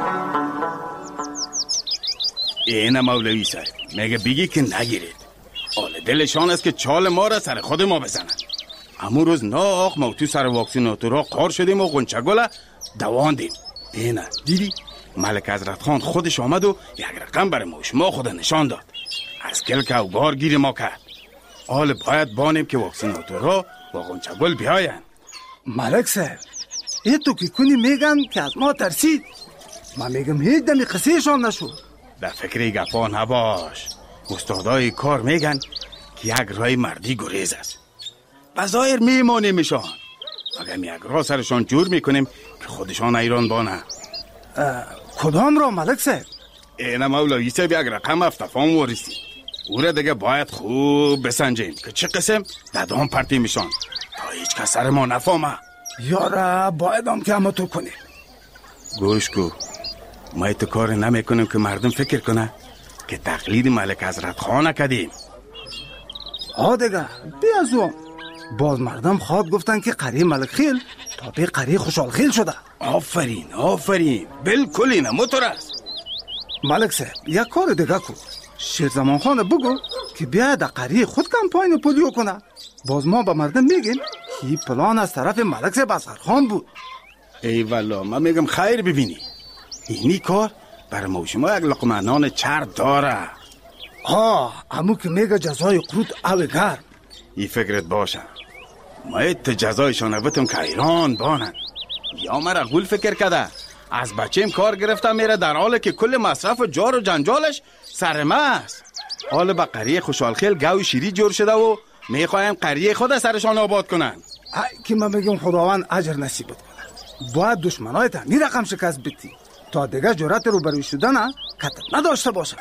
این مولوی صاحب میگه بگی که نگیرید. حال دلشان است که چال ما را سر خود ما بزنن. همون روز ناخ ما تو سر واکسیناتورها قار شدیم و غنچه گل دواندیم. اینه دیدی ملک حضرت خان خودش آمد و یک رقم برای ما شما خود نشان داد. از کلک او بار گیر ما کرد. حال باید بانیم که واکسیناتورها و غنچه گل بیاین. ملک صاحب ای تو که کنی میگن که از ما ترسید. من میگم هیچ دمی قصهشان نشد. در فکر گپا نباش. استادای کار میگن که یک رای مردی گریز است. بظاهر میمانیمشان اگر یک راه سرشان جور میکنیم که خودشان ایران بانه. کدام را ملک صاحب؟ اینه مولوی صاحب یک رقم افتفام ورسید. او را دیگه باید خوب بسنجیم که چه قسم ددام پرتی میشان تا هیچ کس سر ما نفهمه. یاره باید هم که همه تو کنیم. گوش کو ما ایتو کار نمیکنیم که مردم فکر کنه که تقلید ملک حضرت خانه کدیم. ها دیگه بیازوام باز مردم خواد گفتن که قریه ملک خیل تا به قریه خوشحال خیل شده. آفرین آفرین بالکل اینه موتور است. ملک صاحب یک کار دیگه کو شیرزمان خانه بگو که بیا در قریه خود کمپاین پولیو کنه. باز ما با مردم میگیم این پلان از طرف ملک صاحب اصغر خان بود. ای والا من میگم خیر ببینی اینی کار برای ما شما یک لقمه نان چرب داره. ها امو که میگه جزای قروت او گرم. ای فکرت باشه ما ایت جزایشان بتم که ایران بانن. یا مرا غول فکر کده از بچیم کار گرفتم میره در حاله که کل مصرف جار و جنجالش سرمه است. حال با قریه خوشحال خیل گوی شیری جور شده و میخوایم قریه خود سرشان آباد کنن. ای که من میگم خداوند اجر نصیب کنه. باید دشمنایت هم این رقم شکست بدی تا دیگه جرأت رو بروی شدن کتر نداشته باشه.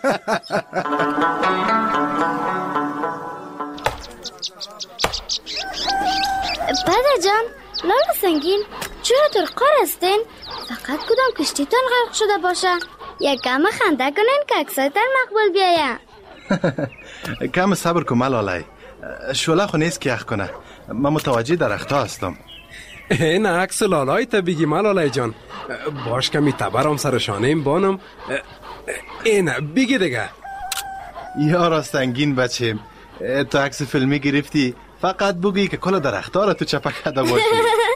پدر جان لالا سنگین چرا در قار هستین؟ فقط کدام کشتیتان غرق شده باشه یک کم خنده کنین که اکسایتر مقبول بیایم. کم صبر کن ملاله شوله خو نیست که یخ کنه. من متوجه درختا هستم. این عکس لالای تا بگی ملاله جان باش کمی تبرم سرشانه این بانم. این بگی دیگه. یارا سنگین بچه تو عکس فیلمی گرفتی فقط بگی که کل درختا را تو چپکده باشی.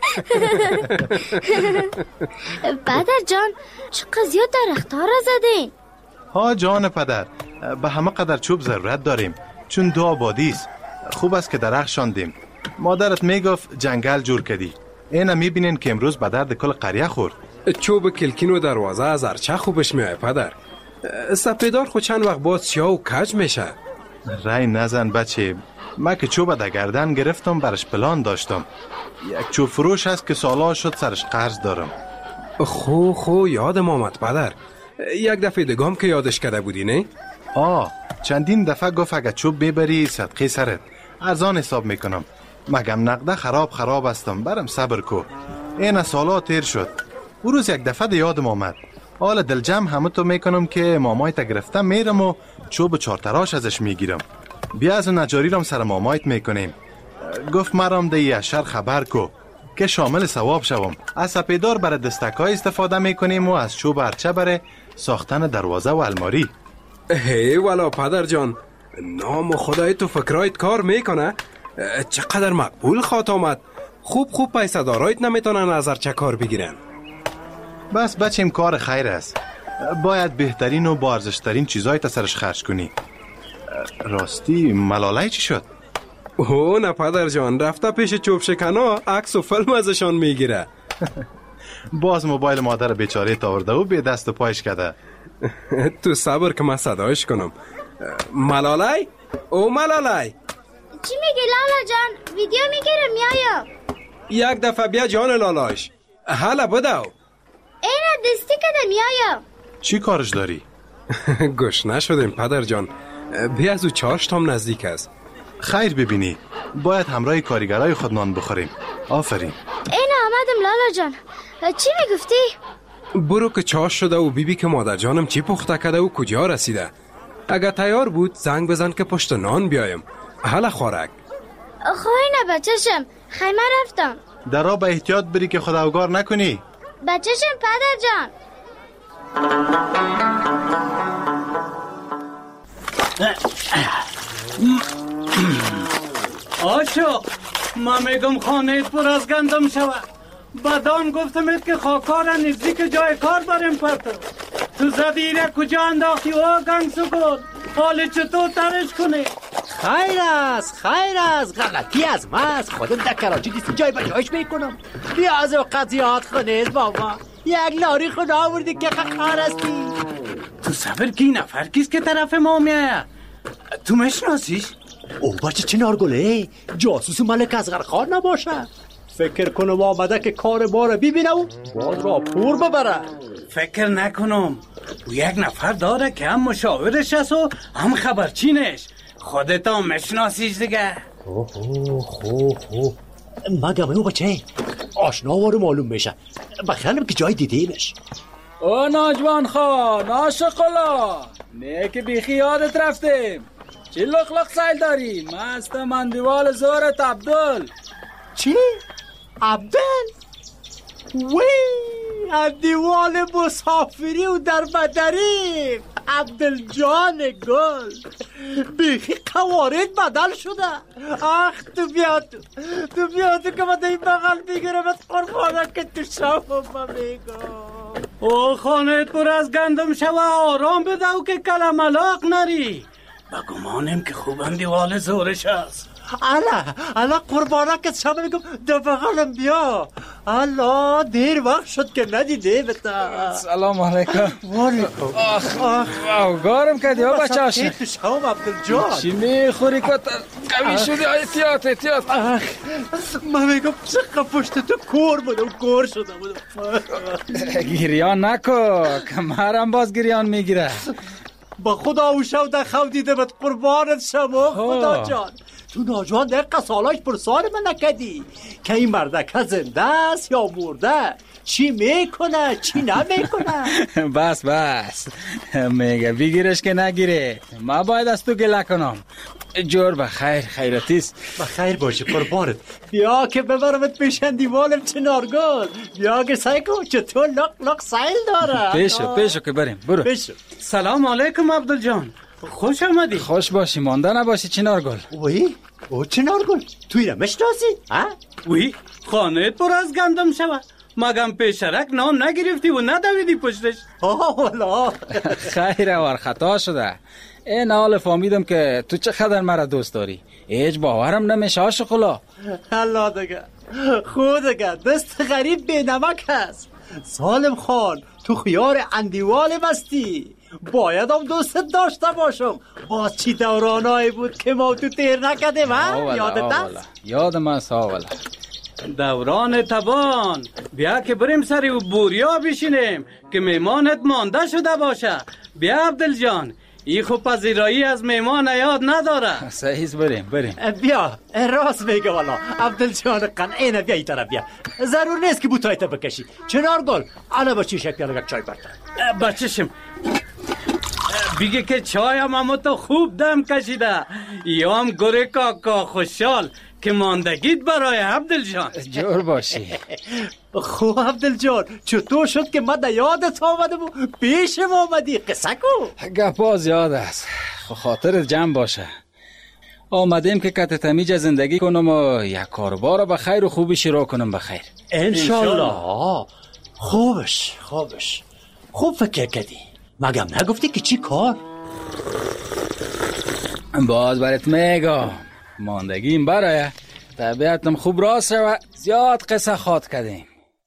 پدر جان چقدر زیاد درختا را زدین؟ ها جان پدر به همه قدر چوب ضرورت داریم چون دو آبادی است. خوب است که درخت شاندیم. مادرت میگفت جنگل جور کردی. اینا میبینین که امروز به درد کل قریه خورد. چوب کلکین و دروازه از ارچه خوبش میای پدر. سپیدار خود چند وقت باز سیاه و کج میشه. رای نزن بچه من که چوب در گردن گرفتم برش پلان داشتم. یک چوب فروش هست که سالا شد سرش قرض دارم. خو خو یادم آمد پدر. یک دفعه دگام که یادش کرده بودی نه؟ آه چندین دفعه گفت اگه چوب میبری صدقه سرت ارزان حساب میکنم. مگم نقده خراب خراب هستم برم صبر کو. این سالا تیر شد. او روز یک دفعه یادم آمد. حالا دلجم همه تو میکنم که مامایت گرفتم میرم و چوب چارتراش ازش میگیرم. بیا از نجاری رم سر مامایت میکنیم. گفت مرام ده یشر خبر کو که شامل ثواب شوم. از سپیدار برای دستکای استفاده میکنیم و از چوب ارچه برای ساختن دروازه و الماری. هی والا پدر جان نام خدای تو فکرایت کار میکنه. چقدر مقبول خواهد آمد. خوب خوب پیسه دارایت نمیتونن از ارچه کار بگیرن. بس بچیم کار خیر است. باید بهترین و با ارزشترین چیزای تا سرش خرج کنی. راستی ملاله چی شد؟ اوه نه پدر جان رفته پیش چوب شکنا عکس و فیلم ازشان میگیره. باز موبایل مادر بیچاره تاورده و به دست و پایش کرده. تو صبر که من صدایش کنم. ملاله او ملاله چی میگی لالا جان؟ ویدیو میگیرم میایم. یک دفعه بیا جان لالاش. حالا بدو. اینا دستی کده میایم. چی کارش داری؟ گوش نشدیم پدر جان. بیا از او چاشت هم نزدیک است. خیر ببینی باید همراه کارگرای خود نان بخوریم. آفرین. اینا آمدم لالا جان. چی میگفتی؟ برو که چاش شده و بیبی که مادر جانم چی پخته کرده و کجا رسیده. اگه تیار بود زنگ بزن که پشت نان بیایم. حالا خورک. خواه نه بچشم خیمه رفتم. در را به احتیاط بری که خداوگار نکنی. بچشم پدر جان. آشو ما میگم خانه پر از گندم شود. بدان گفتمت که خاکار نزدیک جای کار بریم پرتو. تو زدیره کجا انداختی و گنگ سکون حال چطور ترش کنی؟ خیر است خیر است غلطی از من است. خودم در کراچی نیست جای بجایش میکنم. بیا از اوقات زیاد خونید بابا. یک لاری خود آوردی که خار هستی. تو صبر کی نفر کیست که طرف ما میایه؟ تو مشناسیش؟ او بچه چنارگله جاسوس ملک اصغر خان نباشه. فکر کنم آمده که کار ما رو ببینه و باز را پور ببره. فکر نکنم. او یک نفر داره که هم مشاورش است و هم خبرچینش. خودت هم مشناسیش دیگه. اوه خوب خوب مگم او بچه آشناوارو معلوم میشه. بخیالم که جای دیدیمش. او ناجوان خان آشقلا نه که بیخی یادت رفتیم. چی لخ لخ سایل داری؟ مست مندیوال زورت عبدال. چی؟ عبدال؟ وی مندیوال مسافری و در بدری عبدال جان گل بیخی قوارد بدل شده. اخ تو بیاد تو بیاد که من این بغل بگیرم از قربانه که تو شما میگم. او خانه پر از گندم شوه آرام بده و که کلم علاق نری. بگمانم که خوبم دیوال زورش هست. الا الا قربانه که شما میگم دو بغلم بیا. الا دیر وقت شد که ندیده بتا. سلام علیکم. والیکم. آخ آخ گارم کردی ها بچه هاشی. تو شما عبدالجان چی میخوری کتا قوی شدی احتیاط احتیاط. من میگم چقدر پشت تو کور بودم کور شده بودم. گریان نکو کمرم باز گریان میگیره. با خدا و شو در خو دیده بد قربانت شما خدا جان. تو ناجوان در قصالاش پرسان من نکدی که این مردکه زنده است یا مرده؟ چی میکنه چی نمیکنه؟ بس بس میگه بگیرش که نگیره. ما باید از تو گله کنم. جور بخیر خیرتیست. بخیر باشه قربانت. بیا که ببرمت پیشن دیوالم چنارگل. بیا که سعی کن چطور لق لق سایل داره. پیشو پیشو که بریم برو. پیشو. سلام علیکم عبدالجان. خوش آمدی. خوش باشی مانده نباشی چنارگل. وی او چنارگل تو اینه مشناسی؟ وی خانه پر از گندم شود. مگم پیشرک نام نگرفتی و ندویدی پشتش. آه والا خیره وار خطا شده. این حال فهمیدم که تو چقدر مرا دوست داری. هیچ باورم نمیشه عاشقلا. الله دیگه خود دیگه دست غریب بی نمک هست. سالم خان تو خیار اندیوال بستی. باید هم دوستت داشته باشم. باز چی دورانایی بود که ما تو تیر نکدیم ها؟ یادت هست؟ یادم هست آولا. دوران تبان بیا که بریم سری و بوریا بشینیم که میمانت مانده شده باشه. بیا عبدالجان ای خوب پذیرایی از میمان یاد نداره. صحیح بریم بریم. بیا راست میگه والا عبدالجان قنعه بیا ای طرف بیا. ضرور نیست که بوتایت بکشی. چنارگل انا با چی شکل یک چای برتن بچشم بگه که چای هم اما تو خوب دم کشیده. یا هم گره کاکا خوشحال که ماندگیت برای عبدالجان. جور باشی. خوب عبدالجان چطور شد که من یادت آمدم و پیشم آمدی؟ قصه کو گپا زیاد است. خاطر جمع باشه. آمدیم که کت تمیج زندگی کنم و یک کاربار به خیر و خوبی شروع کنم به خیر انشالله. خوبش خوبش خوب فکر کردی. مگم نگفتی که چی کار؟ باز برات میگم ماندگیم برای طبیعتم خوب راست و زیاد قصه خاط کردیم.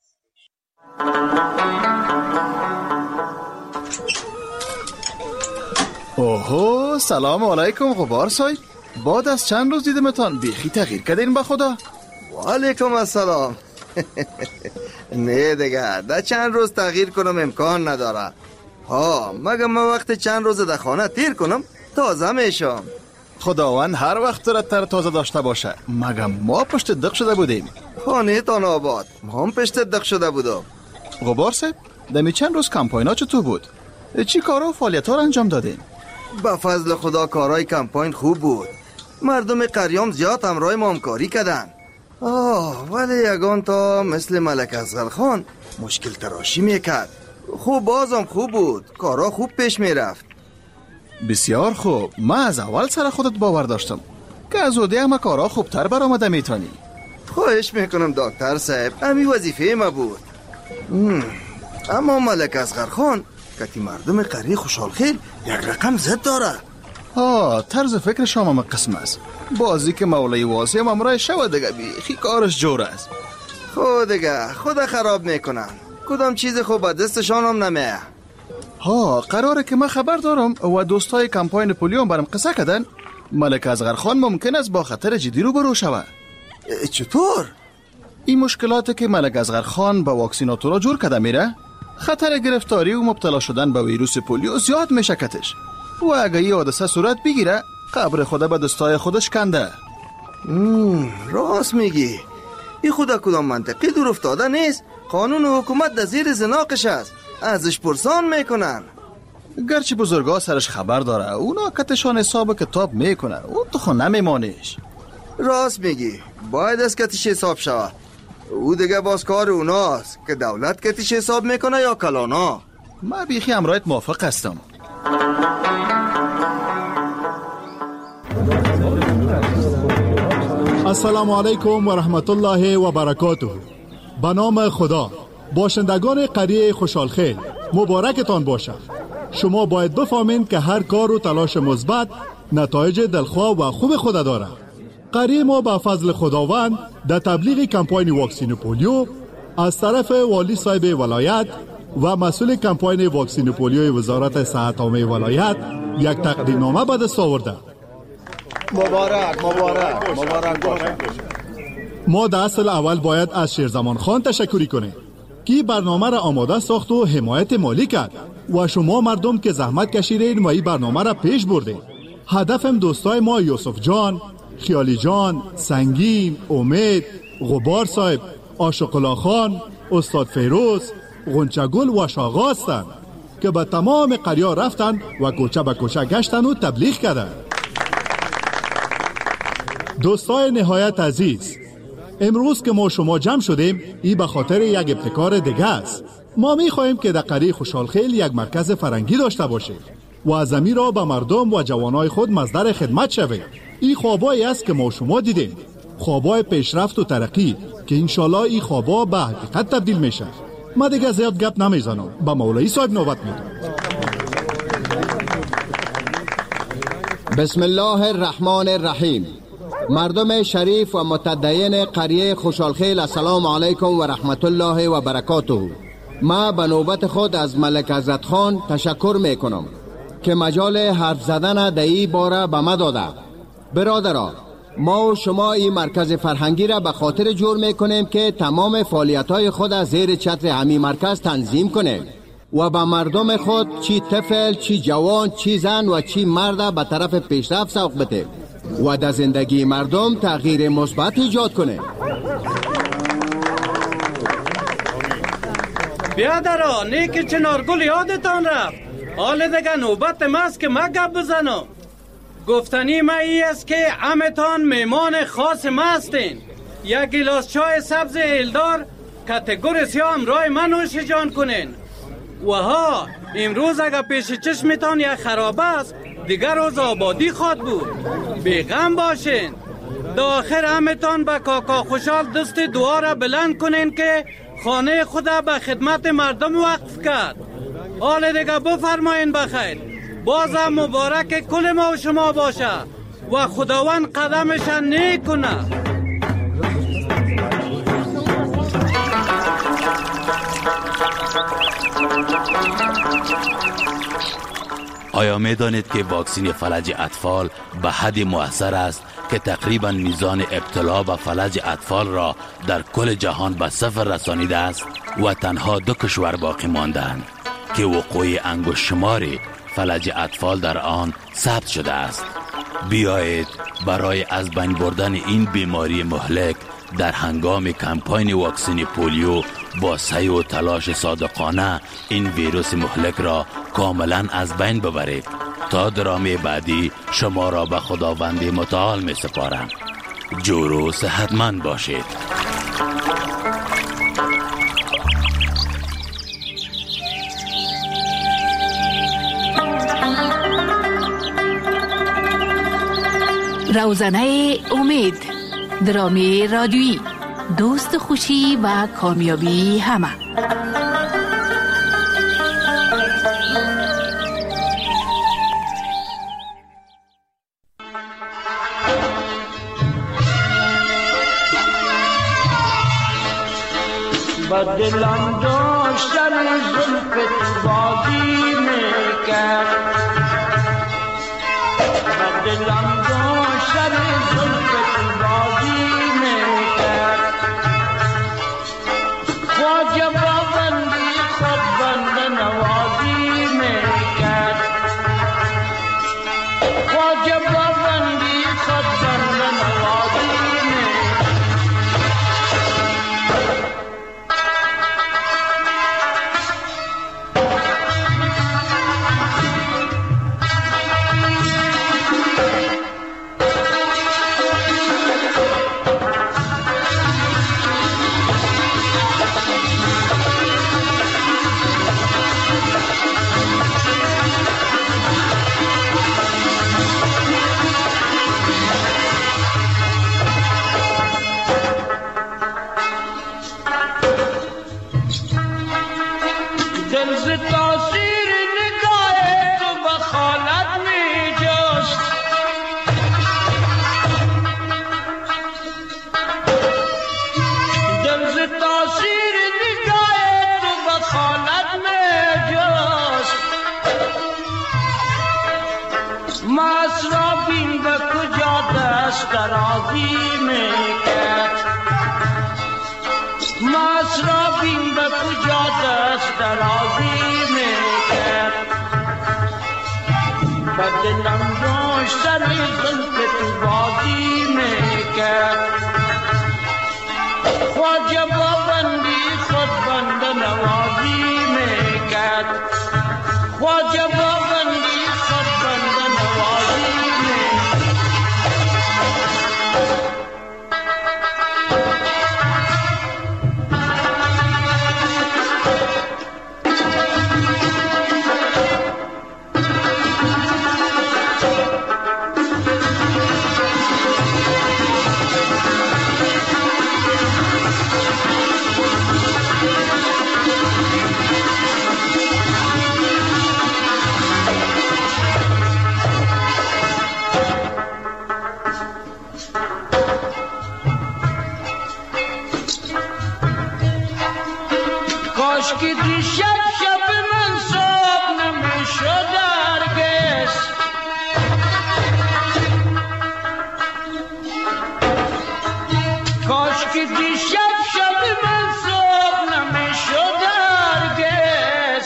اوهو سلام علیکم غبار صاحب. بعد از چند روز دیدمتان بیخی تغییر کردین به خدا. و علیکم السلام. نه دیگه ده چند روز تغییر کنم امکان نداره. ها مگه من وقت چند روز در خانه تیر کنم تازه میشم. خداوند هر وقت را تر تازه داشته باشه. مگم ما پشت دق شده بودیم. خانه تان آباد ما هم پشت دق شده بودم. غبار صاحب دمی چند روز کمپاینا چطور بود؟ چی کارا و فعالیت ها را انجام دادین؟ به فضل خدا کارهای کمپاین خوب بود. مردم قریام زیاد همراه ما همکاری کردن. آه ولی یگان تا مثل ملک اصغر خان مشکل تراشی میکرد. خوب بازم خوب بود. کارها خوب پیش میرفت. بسیار خوب. من از اول سر خودت باور داشتم که از اوده همه کارا خوبتر برآمده میتونی. خواهش میکنم دکتر صاحب، امی وظیفه ما بود. ام. اما ملک اصغر خان که مردم قریه خوشحالخیل یک رقم زد داره. ها، طرز فکر شما هم قسم است. بازی که مولای واسی هم امرای شو دیگه بیخی کارش جور است. خود دیگه خود خراب میکنن، کدام چیز خوب به دستشان هم نمیه. ها، قراره که من خبر دارم و دوستای کمپاین پولیو برام قصه کردن ملک اصغر خان ممکن است با خطر جدی رو برو شود. چطور؟ این مشکلاتی که ملک اصغر خان با واکسیناتورا جور کرده میره، خطر گرفتاری و مبتلا شدن به ویروس پولیو زیاد میشه کتش. و اگه این حادثه صورت بگیره قبر خدا به دستای خودش کنده. راست میگی. این خدا کدام منطقی دور افتاده نیست. قانون و حکومت در زیر زناقش است، ازش پرسان میکنن. گرچه بزرگا سرش خبر داره، اونا کتشان حساب کتاب میکنه، اون تو خود نمیمانش. راست میگی، باید از کتش حساب شود. او دیگه باز کار اوناست که دولت کتش حساب میکنه یا کلانا. من بیخی امرایت موافق هستم. السلام علیکم و رحمت الله و برکاته. به نام خدا. باشندگان قریه خوشحالخیل، مبارکتان باشه. شما باید بفهمین که هر کار و تلاش مثبت نتایج دلخواه و خوب خود داره. قریه ما به فضل خداوند در تبلیغ کمپاین واکسین پولیو از طرف والی صاحب ولایت و مسئول کمپاین واکسین پولیو وزارت صحت عامه ولایت یک تقدیرنامه به دست آورده. مبارک مبارک مبارک باشه. ما در اصل اول باید از شیرزمان خان تشکری کنیم که برنامه را آماده ساخت و حمایت مالی کرد و شما مردم که زحمت کشیدین و این برنامه را پیش بردین. هدفم دوستای ما یوسف جان، خیالی جان، سنگین، امید، غبار صاحب، آشقلا خان، استاد فیروز، غنچگل و شاغا هستند که به تمام قریه رفتن و کوچه به کوچه گشتن و تبلیغ کردن. دوستای نهایت عزیز، امروز که ما شما جمع شدیم این به خاطر یک ابتکار دیگه است. ما می خواهیم که در قریه خوشحالخیل یک مرکز فرنگی داشته باشه و از امیر را به مردم و جوانای خود مصدر خدمت شوه. این خوابایی است که ما شما دیدیم، خوابای پیشرفت و ترقی که انشالله این خوابا به حقیقت تبدیل میشه. ما دیگه زیاد گپ نمیزنم، با مولایی صاحب نوبت میدم. بسم الله الرحمن الرحیم. مردم شریف و متدین قریه خوشحالخیل، السلام علیکم و رحمت الله و برکاته. ما به نوبت خود از ملک عزت خان تشکر میکنم که مجال حرف زدن در این باره به ما داده. برادران، ما و شما این مرکز فرهنگی را به خاطر جور میکنیم که تمام فعالیت‌های خود از زیر چتر همین مرکز تنظیم کنیم و به مردم خود چی طفل، چی جوان، چی زن و چی مرد به طرف پیشرفت سوق بده و در زندگی مردم تغییر مثبت ایجاد کنه. بیادرا، نیک چنارگل یادتان رفت. حال دیگه نوبت ماست که ما گپ بزنم. گفتنی ما ای است که همتان میمان خاص ما هستین. یک گلاس چای سبز هیلدار کتگور سیاه همراه من نوش جان کنین. و ها، امروز اگر پیش چشمتان یک خرابه است، دیگر روز آبادی خواد بود. بیغم باشین. در آخر همتان به کاکا خوشحال دست دعا را بلند کنین که خانه خدا به خدمت مردم وقف کرد. حال دیگه بفرماین بخیر. بازم مبارک کل ما و شما باشه و خداوند قدمشان نیک کنه. آیا می دانید که واکسین فلج اطفال به حد مؤثر است که تقریبا میزان ابتلا به فلج اطفال را در کل جهان به صفر رسانیده است و تنها دو کشور باقی ماندند که وقوع انگشت شماری فلج اطفال در آن ثبت شده است. بیایید برای از بین بردن این بیماری مهلک در هنگام کمپاین واکسین پولیو با سعی و تلاش صادقانه این ویروس مهلک را کاملا از بین ببرید. تا درامه بعدی شما را به خداوند متعال می سپارم. جور و صحتمند باشید. روزنه امید، درامه رادیویی، دوست خوشی و کامیابی همه. بدلم داشتن زلفت بازی میکرد، بدلم داشتن زلفت بازی میکرد، خواجه با بندی خود بند نوازی میکرد، خواجه با بندی خود بند نوازی میکرد. درازی میکرد، مصرابین به کجا دست درازی میکرد، بدلم داشتن زلف تو بازی میکرد، خواجه با بندی خود بند نوازی میکرد، خواجه با بندی خود بند نوازی میکرد. که دیشب شب من صبح نمیشد هرگز، کاش که دیشب شب من صبح نمیشد هرگز،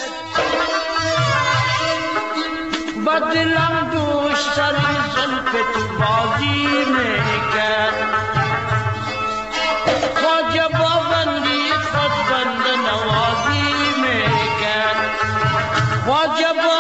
با دلم دوش سر زلف تو بازی میکرد، خواجه با بندی خود بند نوازی میکرد، خواجه با